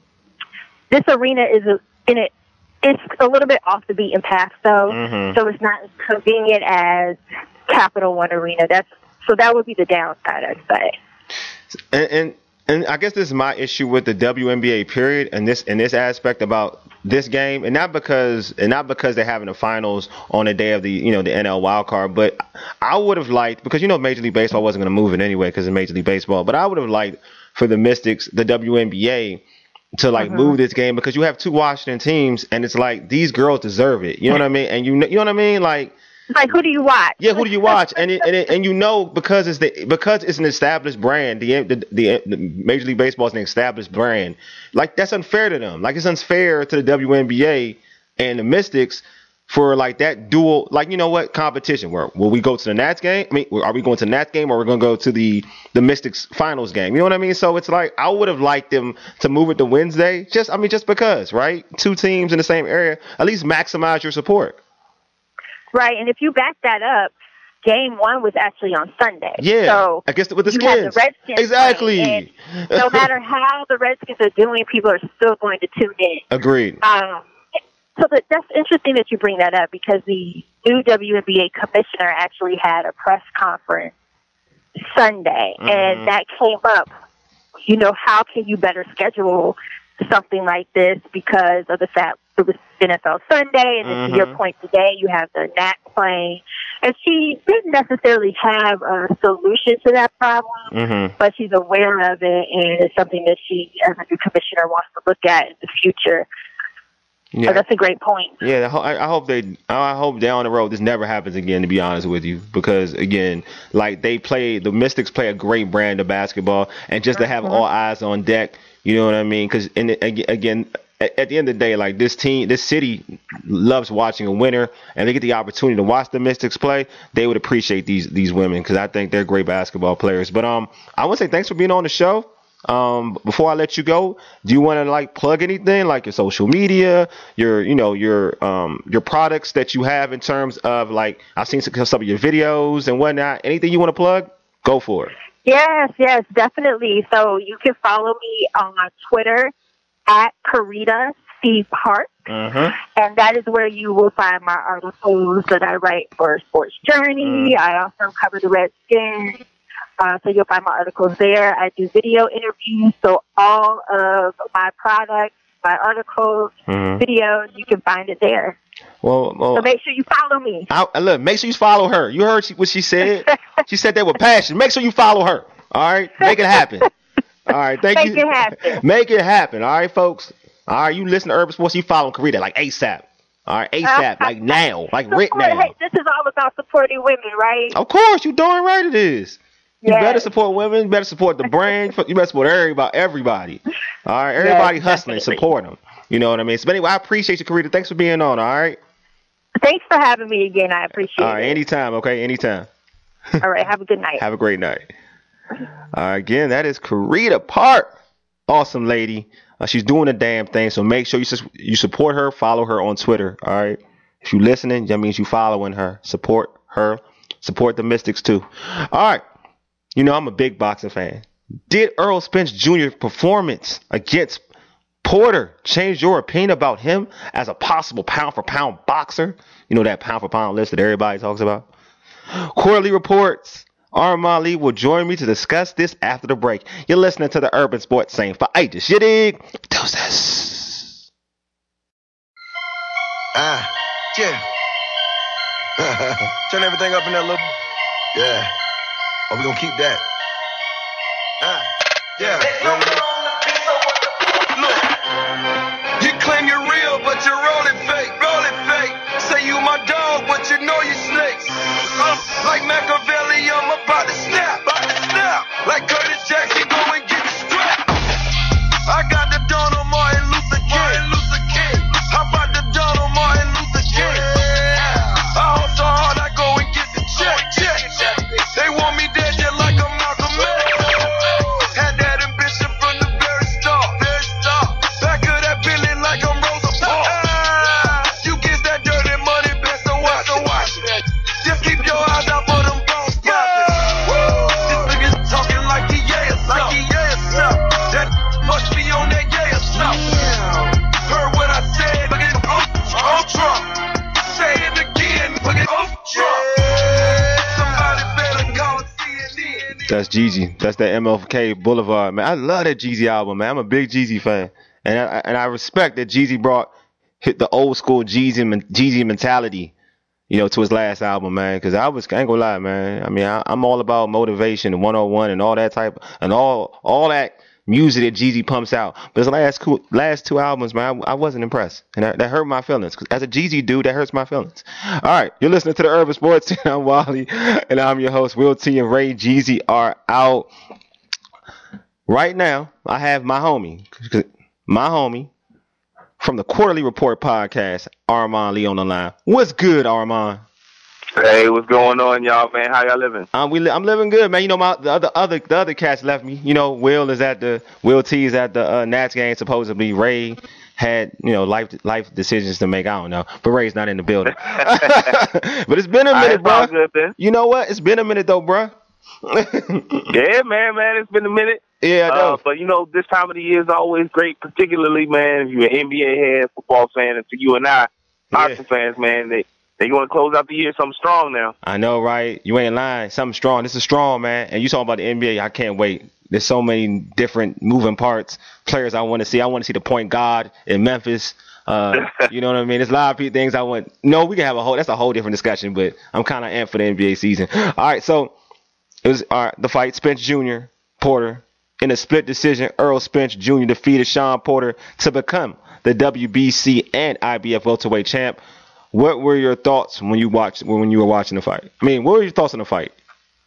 this arena is a, in it. It's a little bit off the beaten path, though.
Mm-hmm.
So it's not as convenient as Capital One Arena. That's so that would be the downside, I'd say.
And. and And I guess this is my issue with the W N B A period and this in this aspect about this game, and not because and not because they're having the finals on the day of the you know the N L wild card, but I would have liked, because you know Major League Baseball wasn't going to move it anyway because of Major League Baseball, but I would have liked for the Mystics, the W N B A, to like mm-hmm. move this game, because you have two Washington teams and it's like these girls deserve it. You know what I mean? And you you know what I mean? Like.
Like, who do you watch?
Yeah, who do you watch? And it, and it, and you know, because it's the because it's an established brand, the, the the the Major League Baseball is an established brand. Like, that's unfair to them. Like, it's unfair to the W N B A and the Mystics for like that dual, like, you know what, competition. Where will we go to the Nats game? I mean, are we going to the Nats game, or are we going to go to the the Mystics finals game? You know what I mean? So it's like I would have liked them to move it to Wednesday. Just I mean, just because, right? Two teams in the same area, at least maximize your support.
Right, and if you back that up, game one was actually on Sunday.
Yeah,
so
I guess with the
you
Skins.
have the Redskins
exactly.
Playing, and no matter how the Redskins are doing, people are still going to tune in.
Agreed.
Um, so that, that's interesting that you bring that up, because the new W N B A commissioner actually had a press conference Sunday, mm-hmm. and that came up. You know, how can you better schedule something like this because of the fact it was N F L Sunday, and then mm-hmm. to your point today, you have the Nats playing. And she didn't necessarily have a solution to that problem,
mm-hmm.
but she's aware of it, and it's something that she, as a new commissioner, wants to look at in the future. Yeah, so that's a great point.
Yeah, I hope they. I hope down the road this never happens again. To be honest with you, because again, like they play, the Mystics play a great brand of basketball, and just mm-hmm. to have all eyes on deck. You know what I mean? Because again, at the end of the day, like this team, this city loves watching a winner, and they get the opportunity to watch the Mystics play. They would appreciate these these women, because I think they're great basketball players. But um, I want to say thanks for being on the show. Um, before I let you go, do you want to like plug anything, like your social media, your you know your um your products that you have in terms of, like, I've seen some, some of your videos and whatnot. Anything you want to plug? Go for it.
Yes, yes, definitely. So you can follow me on Twitter at Karita C. Park,
uh-huh.
and that is where you will find my articles that I write for Sports Journey. Mm. I also cover the Redskins, uh, so you'll find my articles there. I do video interviews, so all of my products, my articles, mm-hmm. videos, you can find it there.
Well, well,
so make sure you follow me.
I, look, make sure you follow her. You heard what she said. She said that with passion. Make sure you follow her. All right, make it happen. All right, thank
make
you.
Make it happen.
Make it happen. All right, folks. All right, you listen to Urban Sports. You follow Karita like ASAP. All right, ASAP, like now, like right now.
Hey, this is all about supporting women, right?
Of course, you darn right it is. You
yes.
better support women. You better support the brand. You better support everybody. Everybody. All right, everybody yes, hustling. Definitely. Support them. You know what I mean? So anyway, I appreciate you, Karita. Thanks for being on. All right.
Thanks for having me again. I appreciate it.
All right, it. Anytime. Okay, anytime.
All right. Have a good night.
Have a great night. All right, again, that is Karita Park. Awesome lady. Uh, she's doing a damn thing. So make sure you you support her. Follow her on Twitter. All right. If you listening, that means you following her. Support her. Support the Mystics too. All right. You know I'm a big boxing fan. Did Errol Spence Junior's performance against Porter change your opinion about him as a possible pound for pound boxer? You know that pound for pound list that everybody talks about. Quarterly reports. Armand Lee will join me to discuss this after the break. You're listening to the Urban Sports Scene. For Aitis, you dig? Doses.
Ah, yeah. Turn everything up in that little. Yeah. Oh, we gonna keep that. Ah, yeah.
Look, you claim you're real, but you're rolling fake, rolling fake. Say you my dog, but you know you snakes. I'm like Machiavelli, I'm about to snap, about to snap. Like Curtis Jackson, go and get the strap. I got the Donald Martin Luther King. Martin Luther King. How about the Donald Martin Luther King? Yeah. I hustle hard, I go and get the check, check. They want me dead just like a Malcolm X. Had that ambition from the very start, very start. Back of that building like I'm Rosa Parks. You get that dirty money, best to watch, to watch. Just keep your eyes out for them bones poppin'. This nigga's talking like he yeah like he yeah stuff. That must be on that yeah stuff. Heard what I said, look at Ultra. Say it again, look at Ultra. Somebody better call it C N N.
That's Jeezy. That's that M L K Boulevard, man. I love that Jeezy album, man. I'm a big Jeezy fan, and I, and I respect that Jeezy brought hit the old school Jeezy Jeezy mentality, you know, to his last album, man. Because I was I ain't gonna lie, man. I mean, I, I'm all about motivation and one oh one and all that type and all all that music that Jeezy pumps out. But his last cool, last two albums, man, I, I wasn't impressed, and that, that hurt my feelings. Cause as a Jeezy dude, that hurts my feelings. All right, you're listening to the Urban Sports Scene. I'm Wally, and I'm your host. Will T and Ray Jeezy are out right now. I have my homie, my homie from the Quarterly Report podcast, Armand Lee on the line. What's good, Armand?
Hey, what's going on, y'all, man? How y'all living?
Um, we li- I'm living good, man. You know, my the other other the other cats left me. You know, Will is at the Will T is at the uh, Nats game. Supposedly, Ray had you know life life decisions to make. I don't know, but Ray's not in the building. But it's been a minute, bro. Good, you know what? It's been a minute though, bro.
Yeah, man, man. It's been a minute.
Yeah, I know.
Uh, but you know, this time of the year is always great, particularly, man, if you're an N B A head, football fan, and for you and I, boxing yeah. fans, man, they. They going to close out the year something strong now.
I know, right? You ain't lying. Something strong. This is strong, man. And you talking about the N B A. I can't wait. There's so many different moving parts, players I want to see. I want to see the point guard in Memphis. Uh, you know what I mean? There's a lot of things I want. No, we can have a whole. That's a whole different discussion. But I'm kind of amped for the N B A season. All right, so it was all right, the fight. Spence Junior Porter in a split decision. Errol Spence Junior defeated Shawn Porter to become the W B C and I B F welterweight champ. What were your thoughts when you watched when you were watching the fight? I mean, what were your thoughts on the fight?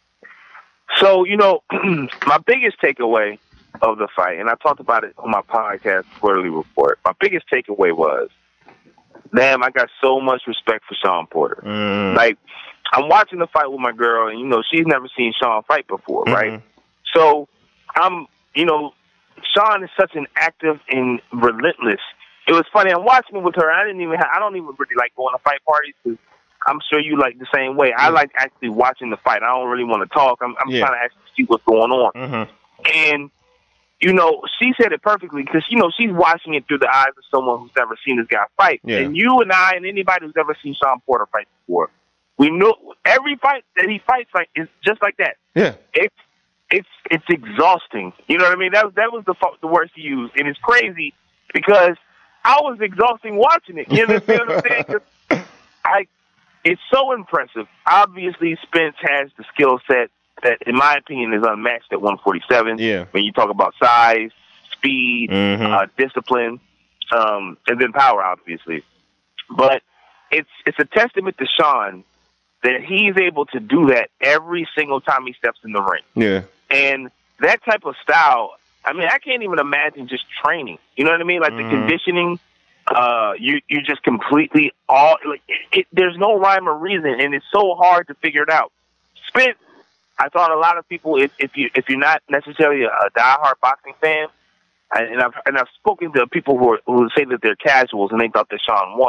So, you know, my biggest takeaway of the fight, and I talked about it on my podcast, Quarterly Report, my biggest takeaway was, damn, I got so much respect for Shawn Porter. Mm. Like, I'm watching the fight with my girl, and, you know, she's never seen Shawn fight before, mm-hmm. right? So, I'm, you know, Shawn is such an active and relentless. It was funny. I'm watching it with her. I didn't even. Have, I don't even really like going to fight parties because I'm sure you like the same way. I like actually watching the fight. I don't really want to talk. I'm, I'm yeah. trying to actually see what's going on. Mm-hmm. And you know, she said it perfectly because you know she's watching it through the eyes of someone who's never seen this guy fight. Yeah. And you and I and anybody who's ever seen Shawn Porter fight before, we know every fight that he fights like is just like that.
Yeah.
It's it's it's exhausting. You know what I mean? That that was the the word to use, and it's crazy because I was exhausting watching it. You understand what I'm saying? 'Cause I, it's so impressive. Obviously, Spence has the skill set that, in my opinion, is unmatched at one forty-seven.
Yeah.
When you talk about size, speed,
mm-hmm.
uh, discipline, um, and then power, obviously. But it's it's a testament to Shawn that he's able to do that every single time he steps in the ring.
Yeah.
And that type of style, I mean, I can't even imagine just training. You know what I mean? Like mm-hmm. the conditioning, uh, you you just completely all like it, it, there's no rhyme or reason, and it's so hard to figure it out. Spence, I thought a lot of people, if, if you if you're not necessarily a, a diehard boxing fan, and I've and I've spoken to people who are, who say that they're casuals and they thought that Shawn won.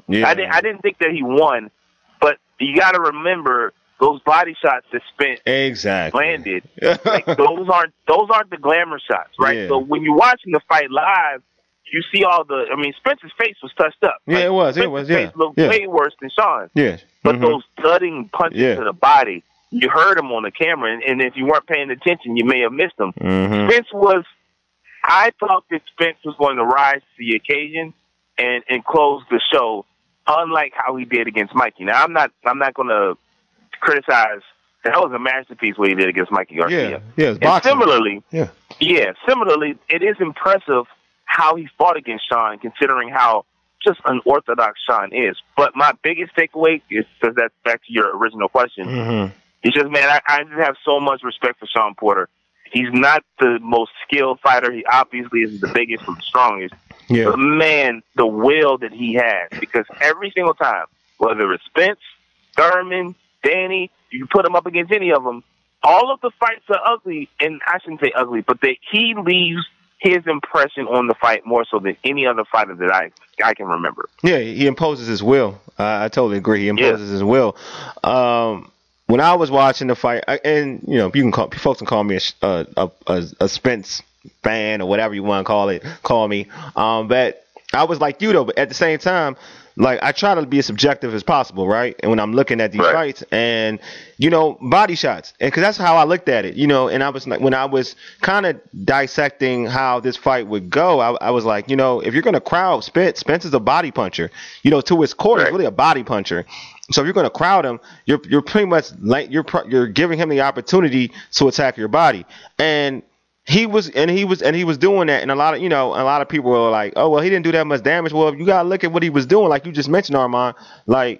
Yeah. I didn't. I didn't think that he won, but you got to remember those body shots that Spence
exactly
landed. Like, those aren't those aren't the glamour shots, right?
Yeah.
So when you're watching the fight live, you see all the. I mean, Spence's face was touched up.
Yeah,
like,
it was.
Spence's
it was. Yeah.
Face looked
yeah.
way worse than Sean.
Yeah.
But
mm-hmm.
those thudding punches
yeah.
to the body, you heard them on the camera, and, and if you weren't paying attention, you may have missed them.
Mm-hmm.
Spence was. I thought that Spence was going to rise to the occasion and, and close the show, unlike how he did against Mikey. Now, I'm not. I'm not going to criticize. That was a masterpiece what he did against Mikey Garcia.
Yeah, yeah. It's
and similarly,
yeah,
yeah. Similarly, it is impressive how he fought against Sean, considering how just unorthodox Sean is. But my biggest takeaway is, because that's back to your original question,
mm-hmm.
it's just, man, I, I just have so much respect for Sean Porter. He's not the most skilled fighter. He obviously is the biggest and the strongest.
Yeah.
But, man, the will that he has, because every single time, whether it's Spence, Thurman, Danny, you can put him up against any of them, all of the fights are ugly, and I shouldn't say ugly, but that he leaves his impression on the fight more so than any other fighter that I I can remember.
Yeah, he imposes his will. Uh, I totally agree. He imposes yeah. his will. Um, when I was watching the fight, I, and you know, you can call folks can call me a a, a, a Spence fan or whatever you want to call it, call me. Um, but I was like you though. But at the same time, like I try to be as subjective as possible, right? And when I'm looking at these
right.
fights, and you know, body shots, and because that's how I looked at it, you know. And I was like, when I was kind of dissecting how this fight would go, I, I was like, you know, if you're gonna crowd Spence, Spence is a body puncher, you know, to his core,
right.
he's really a body puncher. So if you're gonna crowd him, you're you're pretty much like you're you're giving him the opportunity to attack your body, and He was and he was and he was doing that, and a lot of you know a lot of people were like, oh well, he didn't do that much damage. Well, you gotta look at what he was doing, like you just mentioned, Armand. Like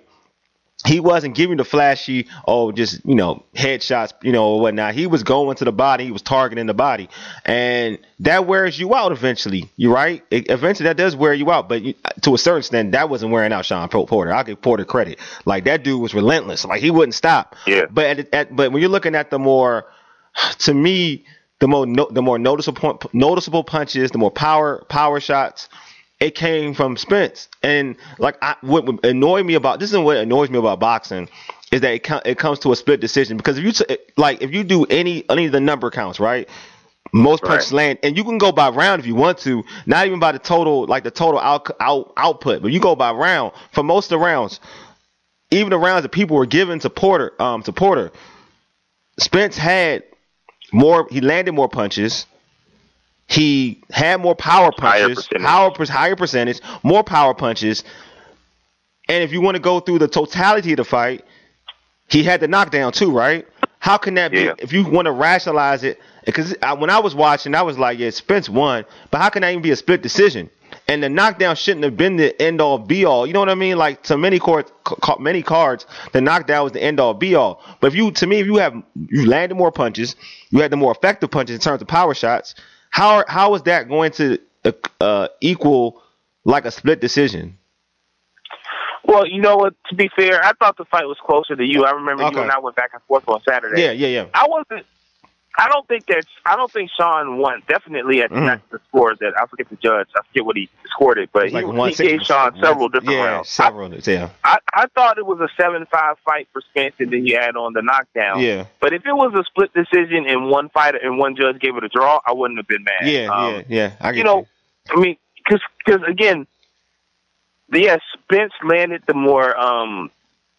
he wasn't giving the flashy, oh, just you know headshots, you know, or whatnot. He was going to the body, he was targeting the body, and that wears you out eventually. You're right. It, eventually, that does wear you out, but you, to a certain extent, that wasn't wearing out Sean Porter. I give Porter credit. Like that dude was relentless. Like he wouldn't stop.
Yeah.
But at, at, but when you're looking at the more, to me. The more no, the more noticeable noticeable punches, the more power power shots, it came from Spence. And like I, what would annoy me about this is what annoys me about boxing is that it it comes to a split decision, because if you t- like if you do any any of the number counts, right, most punches right. land, and you can go by round if you want to, not even by the total like the total out, out output, but you go by round for most of the rounds, even the rounds that people were giving to Porter um to Porter, Spence had. More, he landed more punches. He had more power punches,
higher
power higher percentage, more power punches. And if you want to go through the totality of the fight, he had the knockdown too, right? How can that
yeah.
be? If you want to rationalize it, because when I was watching, I was like, yeah, Spence won, but how can that even be a split decision? And the knockdown shouldn't have been the end all be all. You know what I mean? Like to many cards, many cards, the knockdown was the end all be all. But if you, to me, if you have you landed more punches, you had the more effective punches in terms of power shots. How how is that going to uh, equal like a split decision?
Well, you know what? To be fair, I thought the fight was closer to you. I remember
okay.
you and I went back and forth on Saturday.
Yeah, yeah, yeah.
I wasn't. I don't think that I don't think Sean won. Definitely at mm. the score that I forget the judge. I forget what he scored it, but he,
like
he gave Sean several one, different
yeah,
rounds.
Several,
I,
yeah.
I, I thought it was a seven five fight for Spence, and then you add on the knockdown.
Yeah.
But if it was a split decision and one fighter and one judge gave it a draw, I wouldn't have been mad.
Yeah, um, yeah, yeah. I get
you know,
you.
I mean, because because again, yes, Spence landed the more. Um,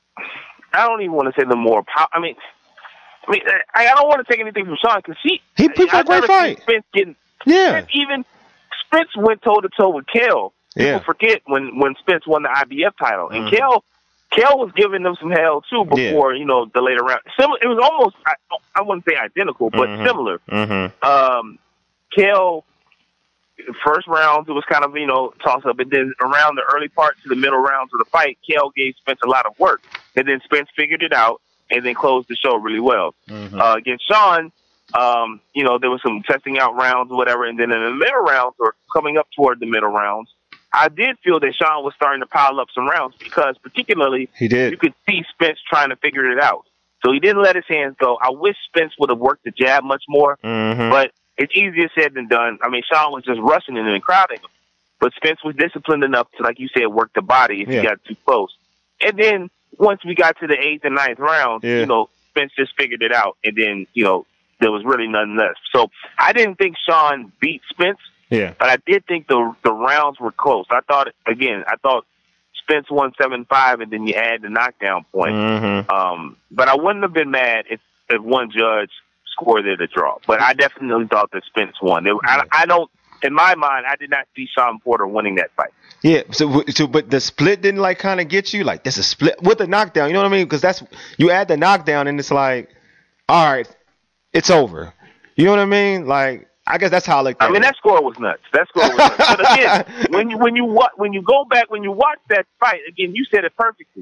I don't even want to say the more power. I mean. I mean, I, I don't want to take anything from Sean because he
he put a great fight.
Spence getting,
yeah,
Spence even Spence went toe to toe with Kell. People
yeah.
forget when, when Spence won the I B F title, and mm-hmm. Kell Kell was giving them some hell too before yeah. you know the later round. Similar, it was almost I, I wouldn't say identical, but
mm-hmm.
similar.
Mm-hmm.
Um, Kell first rounds it was kind of you know toss up, and then around the early parts to the middle rounds of the fight, Kell gave Spence a lot of work, and then Spence figured it out. And then closed the show really well. Mm-hmm. Uh, against Sean, um, you know, there was some testing out rounds or whatever. And then in the middle rounds or coming up toward the middle rounds, I did feel that Sean was starting to pile up some rounds because particularly
he did.
You could see Spence trying to figure it out. So he didn't let his hands go. I wish Spence would have worked the jab much more,
mm-hmm.
but it's easier said than done. I mean, Sean was just rushing him and crowding him. but Spence was disciplined enough to, like you said, work the body if
Yeah.
he got too close. And then once we got to the eighth and ninth round,
Yeah.
you know, Spence just figured it out, and then, you know, there was really nothing left. So I didn't think Sean beat Spence,
Yeah.
but I did think the the rounds were close. I thought, again, I thought Spence won seven five, and then you add the knockdown point.
Mm-hmm.
Um, but I wouldn't have been mad if, if one judge scored it a draw. But I definitely thought that Spence won. It, I, I don't, in my mind, I did not see Sean Porter winning that fight.
Yeah, so so but the split didn't like kind of get you like this is split with the knockdown. You know what I mean? Because that's you add the knockdown and it's like, all right, it's over. You know what I mean? Like I guess that's how I like.
I mean that score was nuts. That score was nuts. But again, when you when you wa- when you go back when you watch that fight again, you said it perfectly.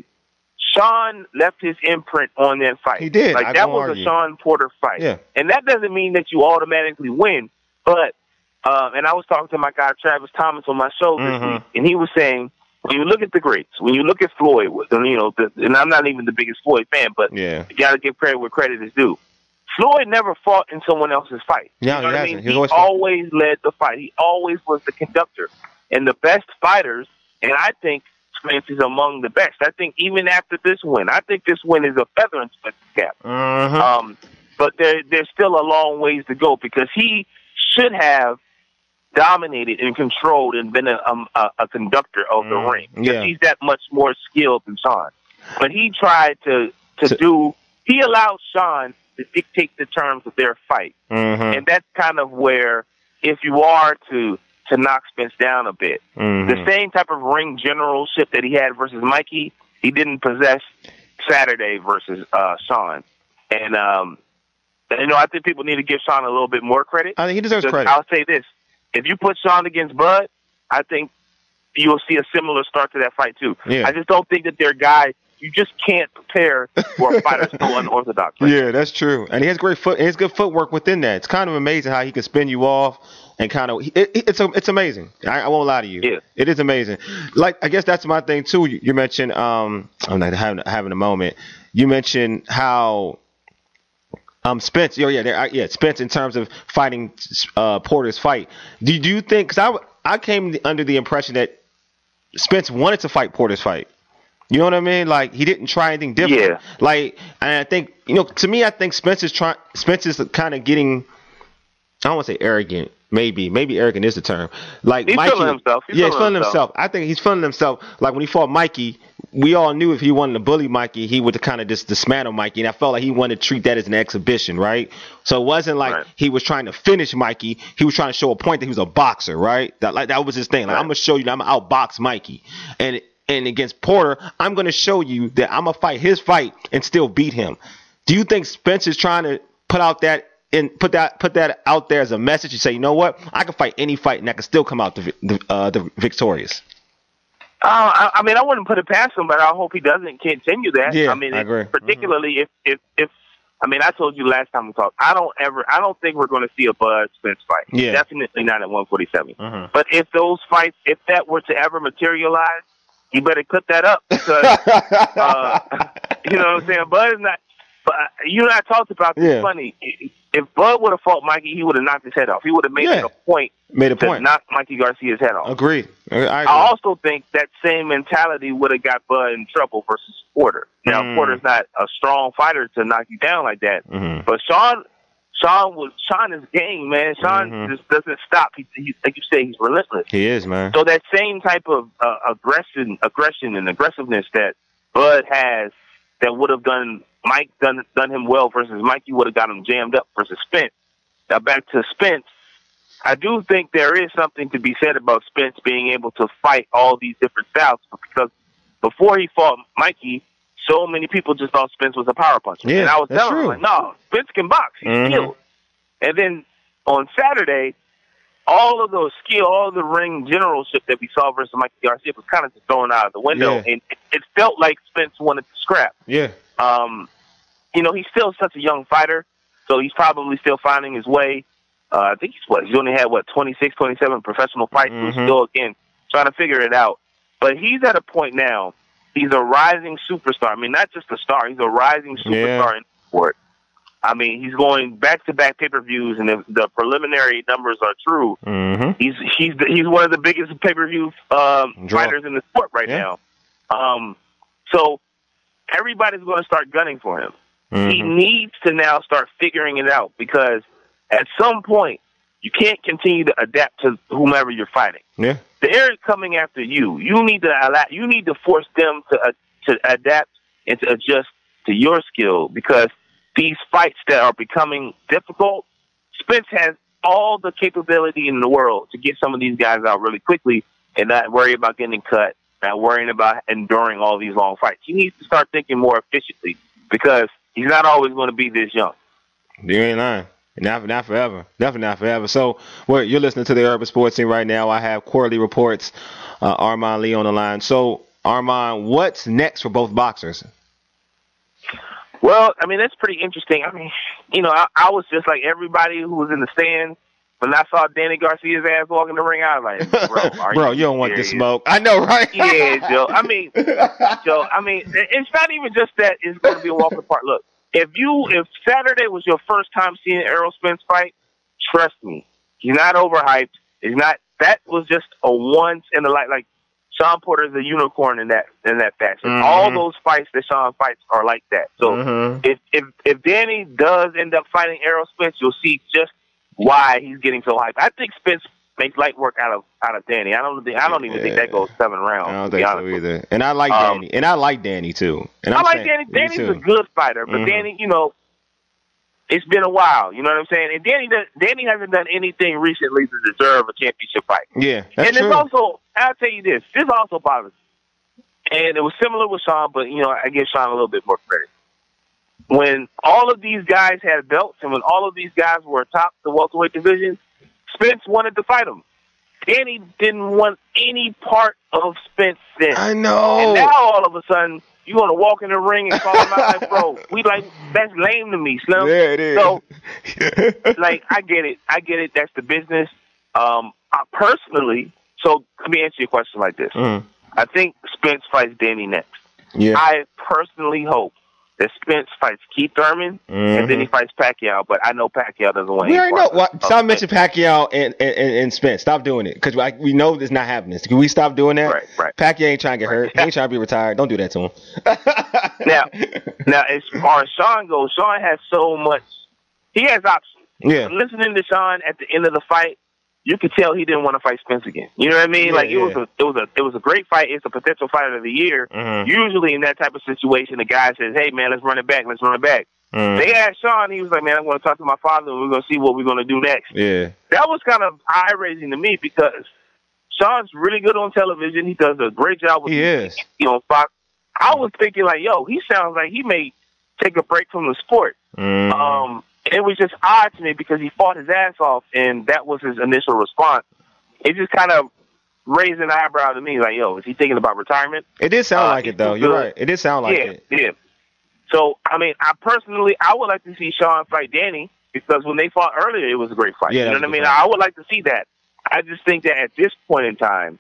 Sean left his imprint on that fight.
He did.
Like
I
that
won't
was
argue.
a Sean Porter fight.
Yeah.
And that doesn't mean that you automatically win, but. Um, and I was talking to my guy Travis Thomas on my show this
Mhm.
week, and he was saying, when you look at the greats, when you look at Floyd, and, you know, the, and I'm not even the biggest Floyd fan, but
Yeah.
you got to give credit where credit is due. Floyd never fought in someone else's fight.
Yeah,
you know
he
what I
hasn't.
mean?
He's
He
always
always,
fought-
led the fight. He always was the conductor. And the best fighters, and I think Spence is among the best. I think even after this win, I think this win is a feather in Spence's cap.
Mhm.
Um, but there, there's still a long ways to go because he should have dominated and controlled and been a, um, a, a conductor of the
Mm,
ring. Because
yeah.
he's that much more skilled than Sean. But he tried to, to
To-
do, he allowed Sean to dictate the terms of their fight.
Mhm.
And that's kind of where, if you are to, to knock Spence down a bit,
Mhm.
the same type of ring generalship that he had versus Mikey, he didn't possess Saturday versus uh, Sean. And, um, you know, I think people need to give Sean a little bit more credit.
I think he deserves
Because
credit.
I'll say this. If you put Sean against Bud, I think you'll see a similar start to that fight, too.
Yeah.
I just don't think that they're guys. You just can't prepare for a fighter so unorthodox. Like
Yeah, that's true. And he has great foot. He has good footwork within that. It's kind of amazing how he can spin you off and kind of. It, it, it's a, it's amazing. I, I won't lie to you.
Yeah.
It is amazing. Like I guess that's my thing too. You, you mentioned. Um, I'm not having having a moment. You mentioned how. Um, Spence. Oh yeah, there, I, yeah, Spence in terms of fighting uh, Porter's fight. Do, do you think? Because I I came under the impression that Spence wanted to fight Porter's fight. You know what I mean? Like he didn't try anything different.
Yeah.
Like, and I think you know, to me, I think Spencer's trying. Spencer's kind of getting. I don't want to say arrogant. Maybe, maybe arrogant is the term. Like
He's
Mikey,
feeling himself. He's
yeah, he's
feeling
feeling himself. I think he's feeling himself. Like when he fought Mikey, we all knew if he wanted to bully Mikey, he would kind of just dismantle Mikey, and I felt like he wanted to treat that as an exhibition, right? So it wasn't like
Right.
he was trying to finish Mikey. He was trying to show a point that he was a boxer, right? That like that was his thing. Like
Right.
I'm gonna show you that I'm gonna outbox Mikey, and and against Porter, I'm gonna show you that I'm gonna fight his fight and still beat him. Do you think Spencer's trying to put out that? And put that put that out there as a message. You say, you know what? I can fight any fight, and I can still come out the vi- the, uh, the victorious.
Uh, I, I mean, I wouldn't put it past him, but I hope he doesn't continue that.
Yeah,
I mean,
I
it-
agree.
particularly if, if, if, I mean, I told you last time we talked, I don't ever, I don't think we're going to see a Bud Spence fight.
Yeah.
Definitely not at one forty-seven.
Mhm.
But if those fights, if that were to ever materialize, you better cut that up because, uh, you know what I'm saying? Bud is not, but you and I talked about this.
Yeah.
It's funny. If Bud would have fought Mikey, he would have knocked his head off. He would have made
Yeah.
it a point
Made a
to
point.
knock Mikey Garcia's head off.
Agreed. I agree.
I also think that same mentality would have got Bud in trouble versus Porter. Now,
Mm.
Porter's not a strong fighter to knock you down like that.
Mhm.
But Sean, Sean was Sean is game, man. Sean
Mhm.
just doesn't stop. He, he, like you say, he's relentless.
He is, man.
So that same type of uh, aggression, aggression and aggressiveness that Bud has, that would have done Mike done done him well versus Mikey would have got him jammed up versus Spence. Now back to Spence. I do think there is something to be said about Spence being able to fight all these different styles because before he fought Mikey, so many people just thought Spence was a power puncher.
Yeah,
and I was
that's
telling
true.
them, like, no, Spence can box. He's
Mhm.
skilled. And then on Saturday, all of those skill, all of the ring generalship that we saw versus Mikey Garcia was kind of just thrown out of the window.
Yeah.
And it, it felt like Spence wanted to scrap.
Yeah.
Um, you know, he's still such a young fighter, so he's probably still finding his way. Uh, I think he's what he's only had what twenty-six, twenty-seven professional fights. So he's
Mhm.
still again trying to figure it out. But he's at a point now. He's a rising superstar. I mean, not just a star. He's a rising superstar
Yeah.
in the sport. I mean, he's going back-to-back pay-per-views, and if the preliminary numbers are true,
mm-hmm.
he's he's the, he's one of the biggest pay-per-view um, fighters in the sport right yeah. now. Um, so everybody's going to start gunning for him. Mm-hmm. He needs to now start figuring it out because at some point you can't continue to adapt to whomever you're fighting.
Yeah,
they're coming after you. You need to allow, you need to force them to uh, to adapt and to adjust to your skill because these fights that are becoming difficult, Spence has all the capability in the world to get some of these guys out really quickly and not worry about getting cut, not worrying about enduring all these long fights. He needs to start thinking more efficiently because he's not always going to be this young.
You ain't lying. Not, not forever. Definitely not forever. So well, you're listening to the Urban Sports Scene right now. I have Quarterly Reports, uh, Armand Lee on the line. So, Armand, what's next for both boxers?
Well, I mean, that's pretty interesting. I mean, you know, I, I was just like everybody who was in the stands. When I saw Danny Garcia's ass walk in the ring, I was like, bro, are
bro,
you,
you don't want
serious?
this smoke. I know, right?
Yeah, Joe. I mean, Joe, I mean, it's not even just that it's going to be a walk apart. Look, if you, if Saturday was your first time seeing Errol Spence fight, trust me, he's not overhyped. He's not, that was just a once in a life, like, Sean Porter's a unicorn in that in that fashion. Mm-hmm. All those fights that Sean fights are like that. So mm-hmm. if, if if Danny does end up fighting Errol Spence, you'll see just why he's getting so hyped. I think Spence makes light work out of out of Danny. I don't think I don't even yeah. think that goes seven rounds.
I don't think so either. And I like um, Danny. And I like Danny too. And
I
I'm
like
saying,
Danny. Danny's
too.
a good fighter, but mm-hmm. Danny, you know, it's been a while. You know what I'm saying? And Danny does, Danny hasn't done anything recently to deserve a championship fight.
Yeah, that's
and
true.
it's also, I'll tell you this, this also bothers me. And it was similar with Sean, but, you know, I give Sean a little bit more credit. When all of these guys had belts and when all of these guys were atop the welterweight division, Spence wanted to fight him. Danny didn't want any part of Spence then.
I know.
And now all of a sudden, you want to walk in the ring and call him out like, bro, we like, that's lame to me, Slim.
Yeah, it is.
So, like, I get it. I get it. That's the business. Um, I personally, so let me answer your question like this.
Mm.
I think Spence fights Danny next.
Yeah.
I personally hope that Spence fights Keith Thurman, mm-hmm. and then he fights Pacquiao, but I know Pacquiao doesn't want
We
any
already know. Well,
of
stop mentioning Pacquiao and, and, and Spence. Stop doing it, because we know this not happening. Can we stop doing that?
Right, right.
Pacquiao ain't trying to get hurt. He ain't trying to be retired. Don't do that to him.
now, now, as far as Sean goes, Sean has so much. He has options.
Yeah.
Listening to Sean at the end of the fight, you could tell he didn't want to fight Spence again. You know what I mean?
Yeah,
like it
yeah.
was a, it was a, it was a great fight. It's a potential fighter of the year.
Mm-hmm.
Usually in that type of situation, the guy says, "Hey man, let's run it back. Let's run it back." Mm-hmm. They asked Sean. He was like, "Man, I'm going to talk to my father, and we're going to see what we're going to do next."
Yeah.
That was kind of eye raising to me because Sean's really good on television. He does a great job with
he is.
You know, Fox. I was thinking like, yo, he sounds like he may take a break from the sport.
Mm-hmm.
Um, it was just odd to me because he fought his ass off, and that was his initial response. It just kind of raised an eyebrow to me, like, yo, is he thinking about retirement?
It did sound
uh,
like it, though. You're right. It did sound like
yeah,
it.
Yeah, So, I mean, I personally, I would like to see Sean fight Danny because when they fought earlier, it was a great fight.
Yeah,
you know what I mean?
Fight.
I would like to see that. I just think that at this point in time,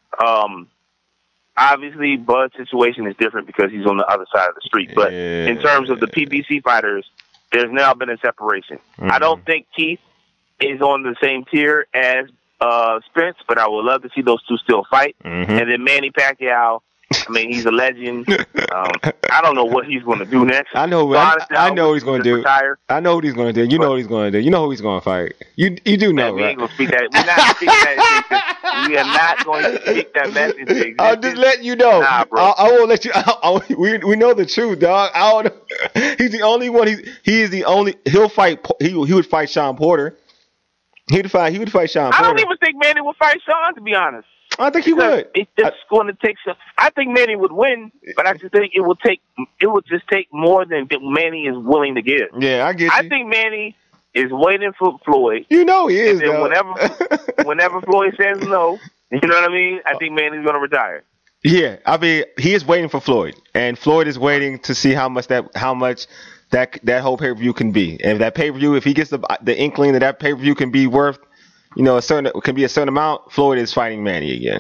um, obviously Bud's situation is different because he's on the other side of the street. But
yeah.
in terms of the P B C fighters, there's now been a separation. Mm-hmm. I don't think Keith is on the same tier as uh, Spence, but I would love to see those two still fight.
Mm-hmm.
And then Manny Pacquiao, I mean, he's a legend. Um, I don't know what he's going to do next.
I know.
So
I,
honestly,
I
I
know what he's going to do.
Retire.
I know what he's going to do. You know what he's going to do. You know who he's going to fight. You you do know,
Man, we
right?
ain't going to speak that. We're not speaking that. We are not going to speak that message.
I'm just letting you know.
Nah, bro.
I, I won't let you. I, I, we we know the truth, dog. I don't know. He's the only one. He he is the only. He'll fight. He he would fight Sean Porter. He'd fight. He would fight Sean Porter.
I don't even think Manny would fight Sean, to be honest.
I think he
because
would.
It's just I, going to take some. I think Manny would win, but I just think it will take. It would just take more than Manny is willing to give.
Yeah, I get you.
I think Manny is waiting for Floyd.
You know he is.
And then
though.
whenever, whenever Floyd says no, you know what I mean. I think Manny's going to retire.
Yeah, I mean he is waiting for Floyd, and Floyd is waiting to see how much that how much that that whole pay per view can be. And if that pay per view, if he gets the the inkling that that pay per view can be worth. You know, a certain can be a certain amount. Floyd is fighting Manny again.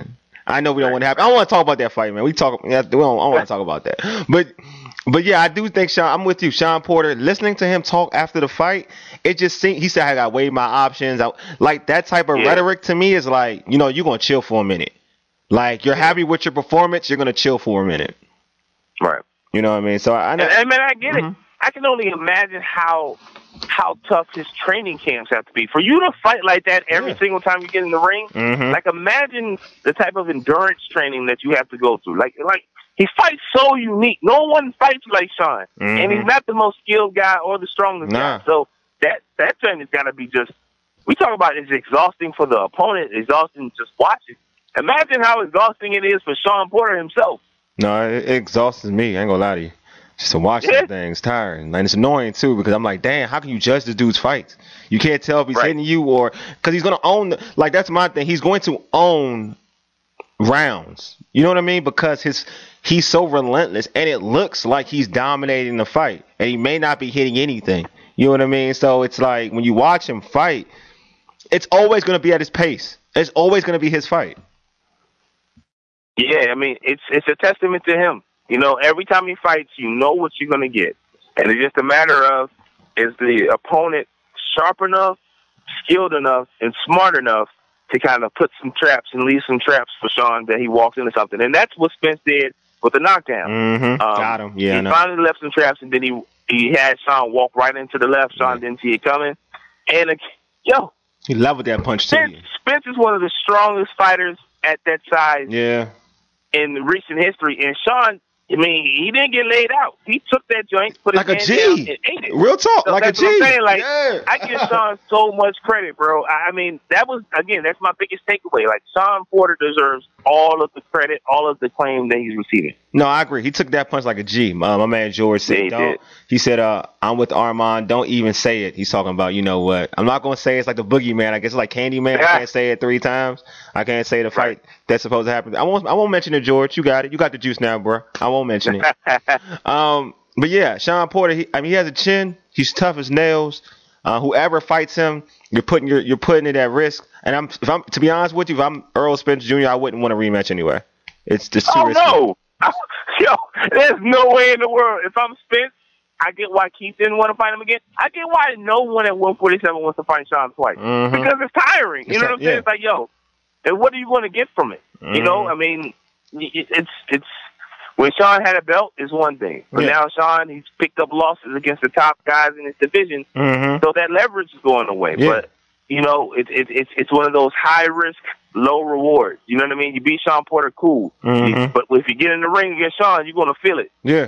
I know we don't want to have. I don't want to talk about that fight, man. We talk. We don't, I don't want to talk about that. But, but yeah, I do think Sean. I'm with you, Sean Porter. Listening to him talk after the fight, it just seemed he said I got weighed my options. I, like that type of yeah. rhetoric to me is like, you know, you're gonna chill for a minute. Like you're happy with your performance, you're gonna chill for a minute.
Right.
You know what I mean? So I, I know.
And, and man, I get mm-hmm. it. I can only imagine how how tough his training camps have to be. For you to fight like that every yeah. single time you get in the ring, mm-hmm. like imagine the type of endurance training that you have to go through. Like, like he fights so unique. No one fights like Sean. Mm-hmm. And he's not the most skilled guy or the strongest nah. guy. So that, that training's got to be just, we talk about it's exhausting for the opponent, exhausting just watching. Imagine how exhausting it is for Sean Porter himself.
No, it, it exhausts me. I ain't gonna lie to you. Just to watch yeah. things, tiring. And it's annoying, too, because I'm like, damn, how can you judge this dude's fights? You can't tell if he's right. hitting you or – because he's going to own the, – like, that's my thing. He's going to own rounds. You know what I mean? Because his he's so relentless, and it looks like he's dominating the fight, and he may not be hitting anything. You know what I mean? So it's like when you watch him fight, it's always going to be at his pace. It's always going to be his fight.
Yeah, I mean, it's it's a testament to him. You know, every time he fights, you know what you're going to get. And it's just a matter of, is the opponent sharp enough, skilled enough, and smart enough to kind of put some traps and leave some traps for Sean that he walks into something. And that's what Spence did with the knockdown.
Mm-hmm. Um, Got him. Yeah,
he finally left some traps, and then he he had Sean walk right into the left. Sean yeah. didn't see it coming. And, uh, yo.
He leveled that punch to you.
Spence is one of the strongest fighters at that size
yeah.
in recent history. And Sean, I mean, he didn't get laid out. He took that joint, put
like
his
a
hand
G.
down, and ate it.
Real talk,
so
like a
that's
G.
What I'm saying. Like,
yeah.
I give Sean so much credit, bro. I mean, that was, again, that's my biggest takeaway. Like, Sean Porter deserves all of the credit, all of the claim that he's receiving.
No, I agree. He took that punch like a G. My, my man George said,
yeah, he,
don't,
did.
he said, uh, I'm with Armand. Don't even say it. He's talking about, you know what? I'm not going to say it's like the boogeyman. I guess it's like Candyman. Yeah. I can't say it three times. I can't say the fight right. that's supposed to happen. I won't, I won't mention it, George. You got it. You got the juice now, bro. I won't mention it. um, but yeah, Sean Porter, he, I mean, he has a chin. He's tough as nails. Uh, whoever fights him, you're putting your, you're putting it at risk. And I'm, if I'm, to be honest with you, if I'm Earl Spence Junior, I wouldn't want a rematch anyway. It's just too
oh,
risky.
no. Yo, there's no way in the world. If I'm Spence, I get why Keith didn't want to fight him again. I get why no one at one forty-seven wants to fight Sean twice.
Mm-hmm.
Because it's tiring. You
it's
know what I'm saying?
Yeah.
It's like, yo, and what are you going to get from it? Mm-hmm. You know, I mean, it's it's when Sean had a belt is one thing. But yeah. now Sean, he's picked up losses against the top guys in his division.
Mm-hmm.
So that leverage is going away.
Yeah.
But, you know, it, it, it's it's one of those high-risk, low reward. You know what I mean? You beat Sean Porter, cool.
Mm-hmm.
But if you get in the ring against Sean, you're going to feel it.
Yeah.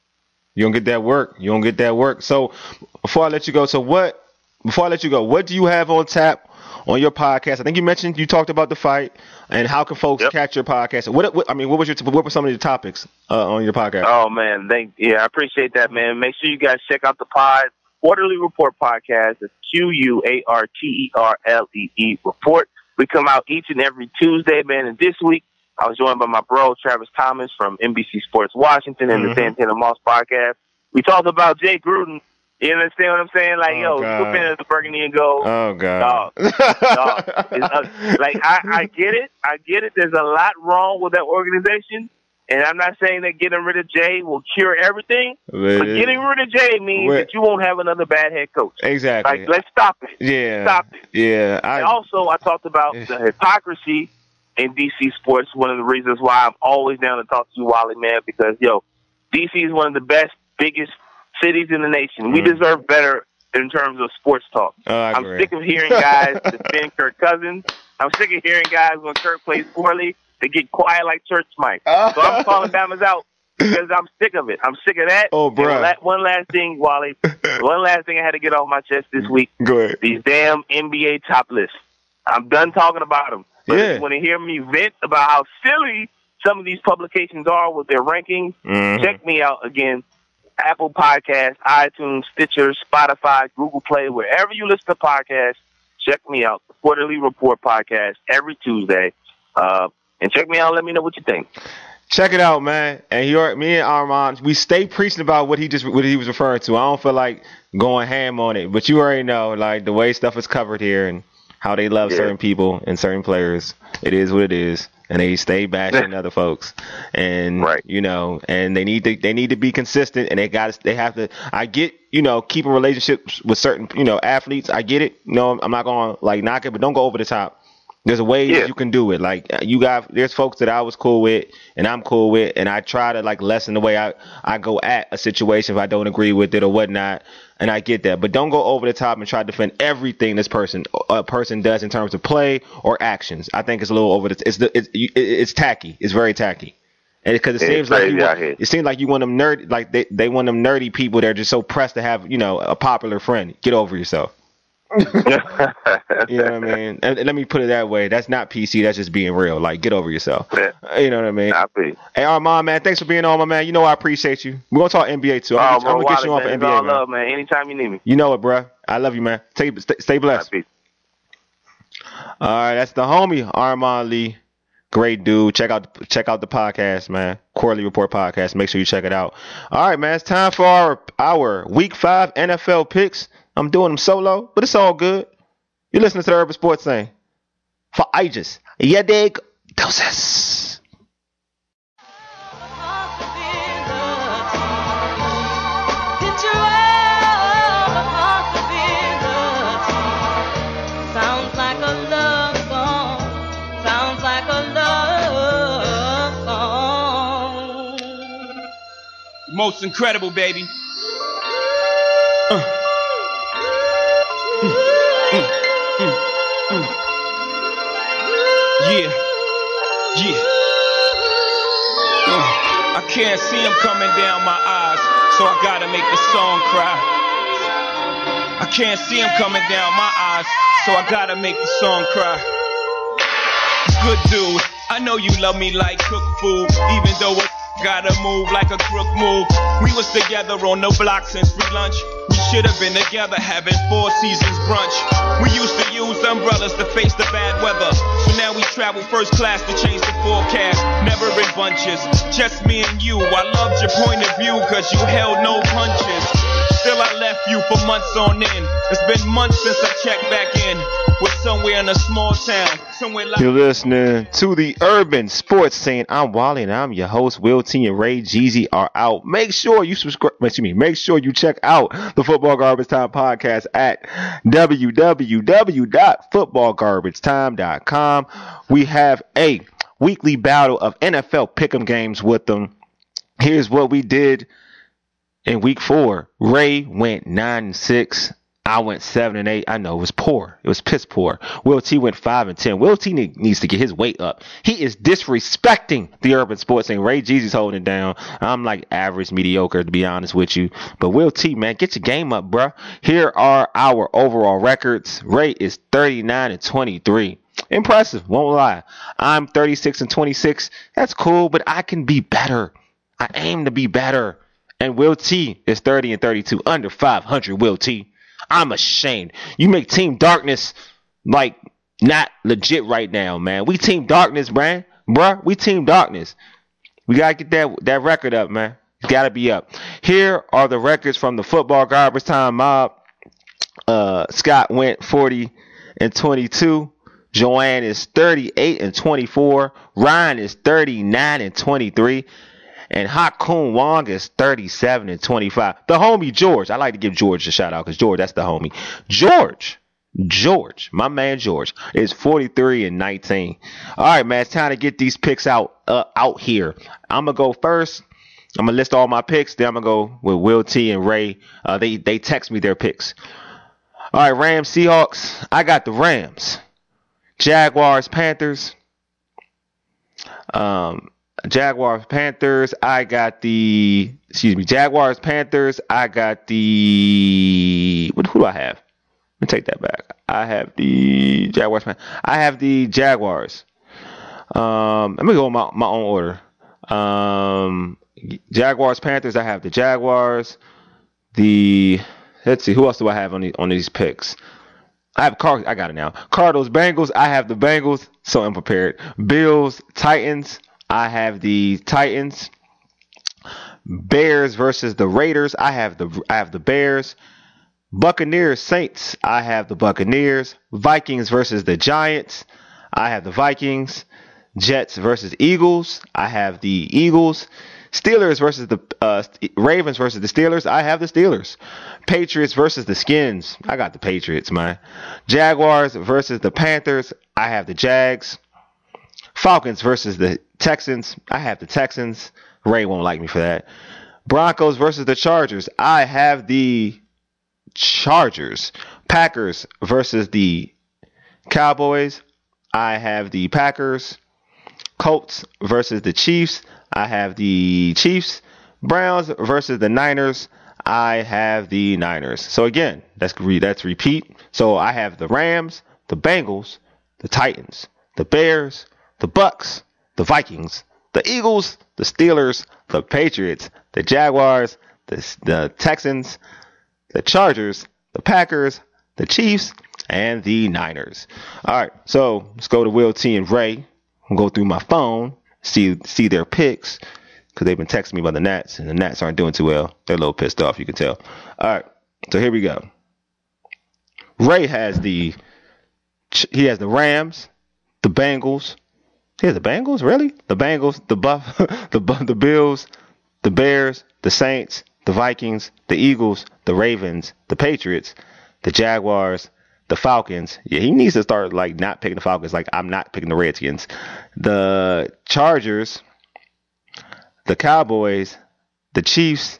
You don't get that work. You don't get that work. So before I let you go, so what, before I let you go, what do you have on tap on your podcast? I think you mentioned, you talked about the fight, and how can folks yep. catch your podcast? What, what I mean, what was your, what were some of the topics uh, on your podcast?
Oh, man. Thank, yeah, I appreciate that, man. Make sure you guys check out the pod, Quarterly Report Podcast. It's Q U A R T E R L E E Report. We come out each and every Tuesday, man. And this week, I was joined by my bro, Travis Thomas from N B C Sports Washington and mm-hmm. the Santana Moss Podcast. We talked about Jay Gruden. You understand what I'm saying? Like, oh, yo, flip into the burgundy and gold.
Oh, God.
Dog, dog. It's, uh, like, I, I get it. I get it. There's a lot wrong with that organization. And I'm not saying that getting rid of Jay will cure everything, but, but getting rid of Jay means wait. that you won't have another bad head coach.
Exactly.
Like, let's stop it.
Yeah.
Stop it.
Yeah. I,
and also, I talked about the hypocrisy in D C sports. One of the reasons why I'm always down to talk to you, Wally, man, because, yo, D C is one of the best, biggest cities in the nation. Mm. We deserve better in terms of sports talk.
Oh, I
I'm
agree.
sick of hearing guys defend Kirk Cousins. I'm sick of hearing guys when Kirk plays poorly, they get quiet like church mice. So I'm calling Bama's out because I'm sick of it. I'm sick of that.
Oh, bro.
La- one last thing, Wally. One last thing I had to get off my chest this week.
Go ahead.
These damn N B A top lists. I'm done talking about them. But
yeah.
if you want to hear me vent about how silly some of these publications are with their rankings,
mm-hmm.
check me out again. Apple Podcasts, iTunes, Stitcher, Spotify, Google Play, wherever you listen to podcasts, check me out. The Quarterly Report Podcast every Tuesday. Uh, and check me out and let me know what you think.
Check it out, man. And you're, me and Armand, we stay preaching about what he just what he was referring to. I don't feel like going ham on it, but you already know, like, the way stuff is covered here and how they love yeah. certain people and certain players. It is what it is. and they stay bashing other folks, and
right.
you know, and they need to they need to be consistent, and they got they have to. I get, you know, keeping relationships with certain, you know, athletes. I get it. You know, I'm not gonna like knock it, but don't go over the top. There's a way yeah. you can do it. Like you got, there's folks that I was cool with and I'm cool with, and I try to like lessen the way I, I go at a situation if I don't agree with it or whatnot. And I get that, but don't go over the top and try to defend everything this person a person does in terms of play or actions. I think it's a little over the. It's the it's it's tacky. It's very tacky, and because it
it's
seems like you want, it seems like you want them nerd like they they want them nerdy people that are just so pressed to have, you know, a popular friend. Get over yourself. You know what I mean? And, and let me put it that way. That's not P C. That's just being real. Like, get over yourself.
Yeah.
You know what I mean?
I be.
Hey, Armand, man, thanks for being on, my man. You know I appreciate you. We're gonna talk N B A too. I'm,
oh,
gonna, I'm gonna get you on
man.
for N B A,
all
man.
Love, man. Anytime you need me.
You know it, bro. I love you, man. Stay, stay, stay blessed.
Peace.
All right, that's the homie Armand Lee. Great dude. Check out check out the podcast, man. Quarterly Report podcast. Make sure you check it out. All right, man. It's time for our our Week Five N F L picks. I'm doing them solo, but it's all good. You're listening to the Urban Sports Scene. For ages. Yeah, dig. Doses.
Sounds like a love song. Sounds like a love song.
Most incredible, baby. Uh. Mm. Mm. Mm, mm. Yeah, yeah. Uh, I can't see him coming down my eyes, so I gotta make the song cry. I can't see him coming down my eyes, so I gotta make the song cry. Good dude, I know you love me like cooked food, even though I gotta move like a crook move. We was together on the block since free lunch. We should have been together having Four Seasons brunch. We used to use umbrellas to face the bad weather. So now we travel first class to change the forecast. Never in bunches, just me and you. I loved your point of view cause you held no punches. Still I left you for months on end. It's been months since I checked back in. We're somewhere in a small town. Somewhere like
You're listening to the Urban Sports Scene. I'm Wally and I'm your host. Will T and Ray Jeezy are out. Make sure you subscribe. Excuse me. Make sure you check out the Football Garbage Time podcast at w w w dot football garbage time dot com. We have a weekly battle of N F L pick'em games with them. Here's what we did in week four. Ray went nine and six. I went seven and eight. I know it was poor. It was piss poor. Will T went five and ten. Will T need, needs to get his weight up. He is disrespecting the Urban Sports Scene. Ray Jeezy's holding it down. I'm like average, mediocre, to be honest with you. But Will T, man, get your game up, bruh. Here are our overall records. Ray is thirty-nine and twenty-three. Impressive, won't lie. I'm thirty-six and twenty-six. That's cool, but I can be better. I aim to be better. And Will T is thirty and thirty-two, under five hundred. Will T. I'm ashamed. You make Team Darkness like not legit right now, man. We Team Darkness, man. Bruh, we Team Darkness. We got to get that, that record up, man. It's got to be up. Here are the records from the Football Garbage Time mob. Uh, Scott went forty and twenty-two. Joanne is thirty-eight and twenty-four. Ryan is thirty-nine and twenty-three. And Hakun Wong is thirty-seven and twenty-five. The homie George. I like to give George a shout out because George, that's the homie. George. George. My man George is forty-three and nineteen. All right, man. It's time to get these picks out uh, out here. I'm going to go first. I'm going to list all my picks. Then I'm going to go with Will T and Ray. Uh, they, they text me their picks. All right, Rams, Seahawks. I got the Rams. Jaguars, Panthers. Um... Jaguars, Panthers. I got the, excuse me, Jaguars, Panthers. I got the, what, who do I have? Let me take that back. I have the Jaguars. I have the Jaguars. Um, let me go in my, my own order. Um, Jaguars, Panthers. I have the Jaguars. The, let's see, who else do I have on the, on these picks? I have Car. I got it now. Cardinals, Bengals. I have the Bengals. So unprepared. Bills, Titans. I have the Titans. Bears versus the Raiders. I have the I have the Bears. Buccaneers, Saints. I have the Buccaneers. Vikings versus the Giants. I have the Vikings. Jets versus Eagles. I have the Eagles. Steelers versus the uh, Ravens versus the Steelers. I have the Steelers. Patriots versus the Skins. I got the Patriots, man. Jaguars versus the Panthers. I have the Jags. Falcons versus the Texans. I have the Texans. Ray won't like me for that. Broncos versus the Chargers. I have the Chargers. Packers versus the Cowboys. I have the Packers. Colts versus the Chiefs. I have the Chiefs. Browns versus the Niners. I have the Niners. So again, that's that's repeat. So I have the Rams, the Bengals, the Titans, the Bears, the Bucks, the Vikings, the Eagles, the Steelers, the Patriots, the Jaguars, the, the Texans, the Chargers, the Packers, the Chiefs, and the Niners. All right, so let's go to Will T and Ray. I'll go through my phone, see see their picks, because they've been texting me about the Nats, and the Nats aren't doing too well. They're a little pissed off, you can tell. All right, so here we go. Ray has the he has the Rams, the Bengals. He has the Bengals, really? The Bengals, the Buff, the the Bills, the Bears, the Saints, the Vikings, the Eagles, the Ravens, the Patriots, the Jaguars, the Falcons. Yeah, he needs to start like not picking the Falcons. Like I'm not picking the Redskins. The Chargers, the Cowboys, the Chiefs,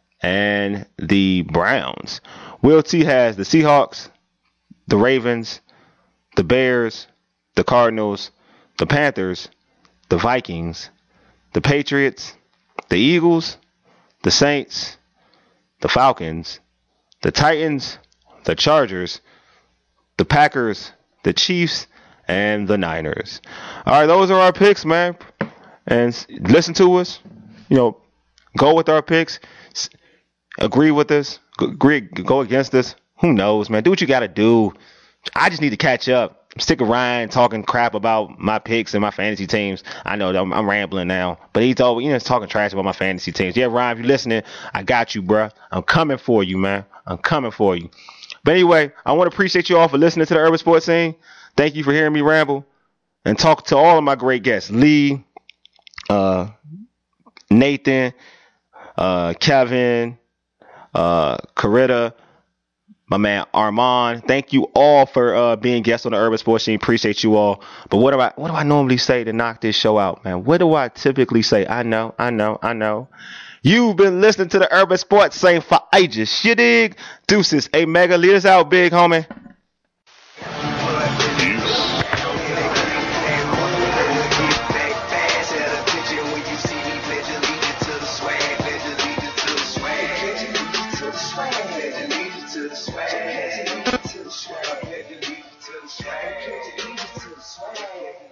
and the Browns. Will T has the Seahawks, the Ravens, the Bears, the Cardinals, the Panthers, the Vikings, the Patriots, the Eagles, the Saints, the Falcons, the Titans, the Chargers, the Packers, the Chiefs, and the Niners. All right, those are our picks, man. And listen to us. You know, go with our picks. Agree with us. Agree, go against us. Who knows, man? Do what you got to do. I just need to catch up. I'm sick of Ryan talking crap about my picks and my fantasy teams. I know I'm, I'm rambling now, but he's always, you know, talking trash about my fantasy teams. Yeah, Ryan, if you're listening, I got you, bro. I'm coming for you, man. I'm coming for you. But anyway, I want to appreciate you all for listening to the Urban Sports Scene. Thank you for hearing me ramble and talk to all of my great guests. Lee, uh, Nathan, uh, Kevin, uh, Coretta, my man Armand. Thank you all for uh, being guests on the Urban Sports Scene. Appreciate you all. But what do I what do I normally say to knock this show out, man? What do I typically say? I know, I know, I know. You've been listening to the Urban Sports Scene for ages. You dig? Deuces. Hey, Mega, lead us out, big homie.
Swag,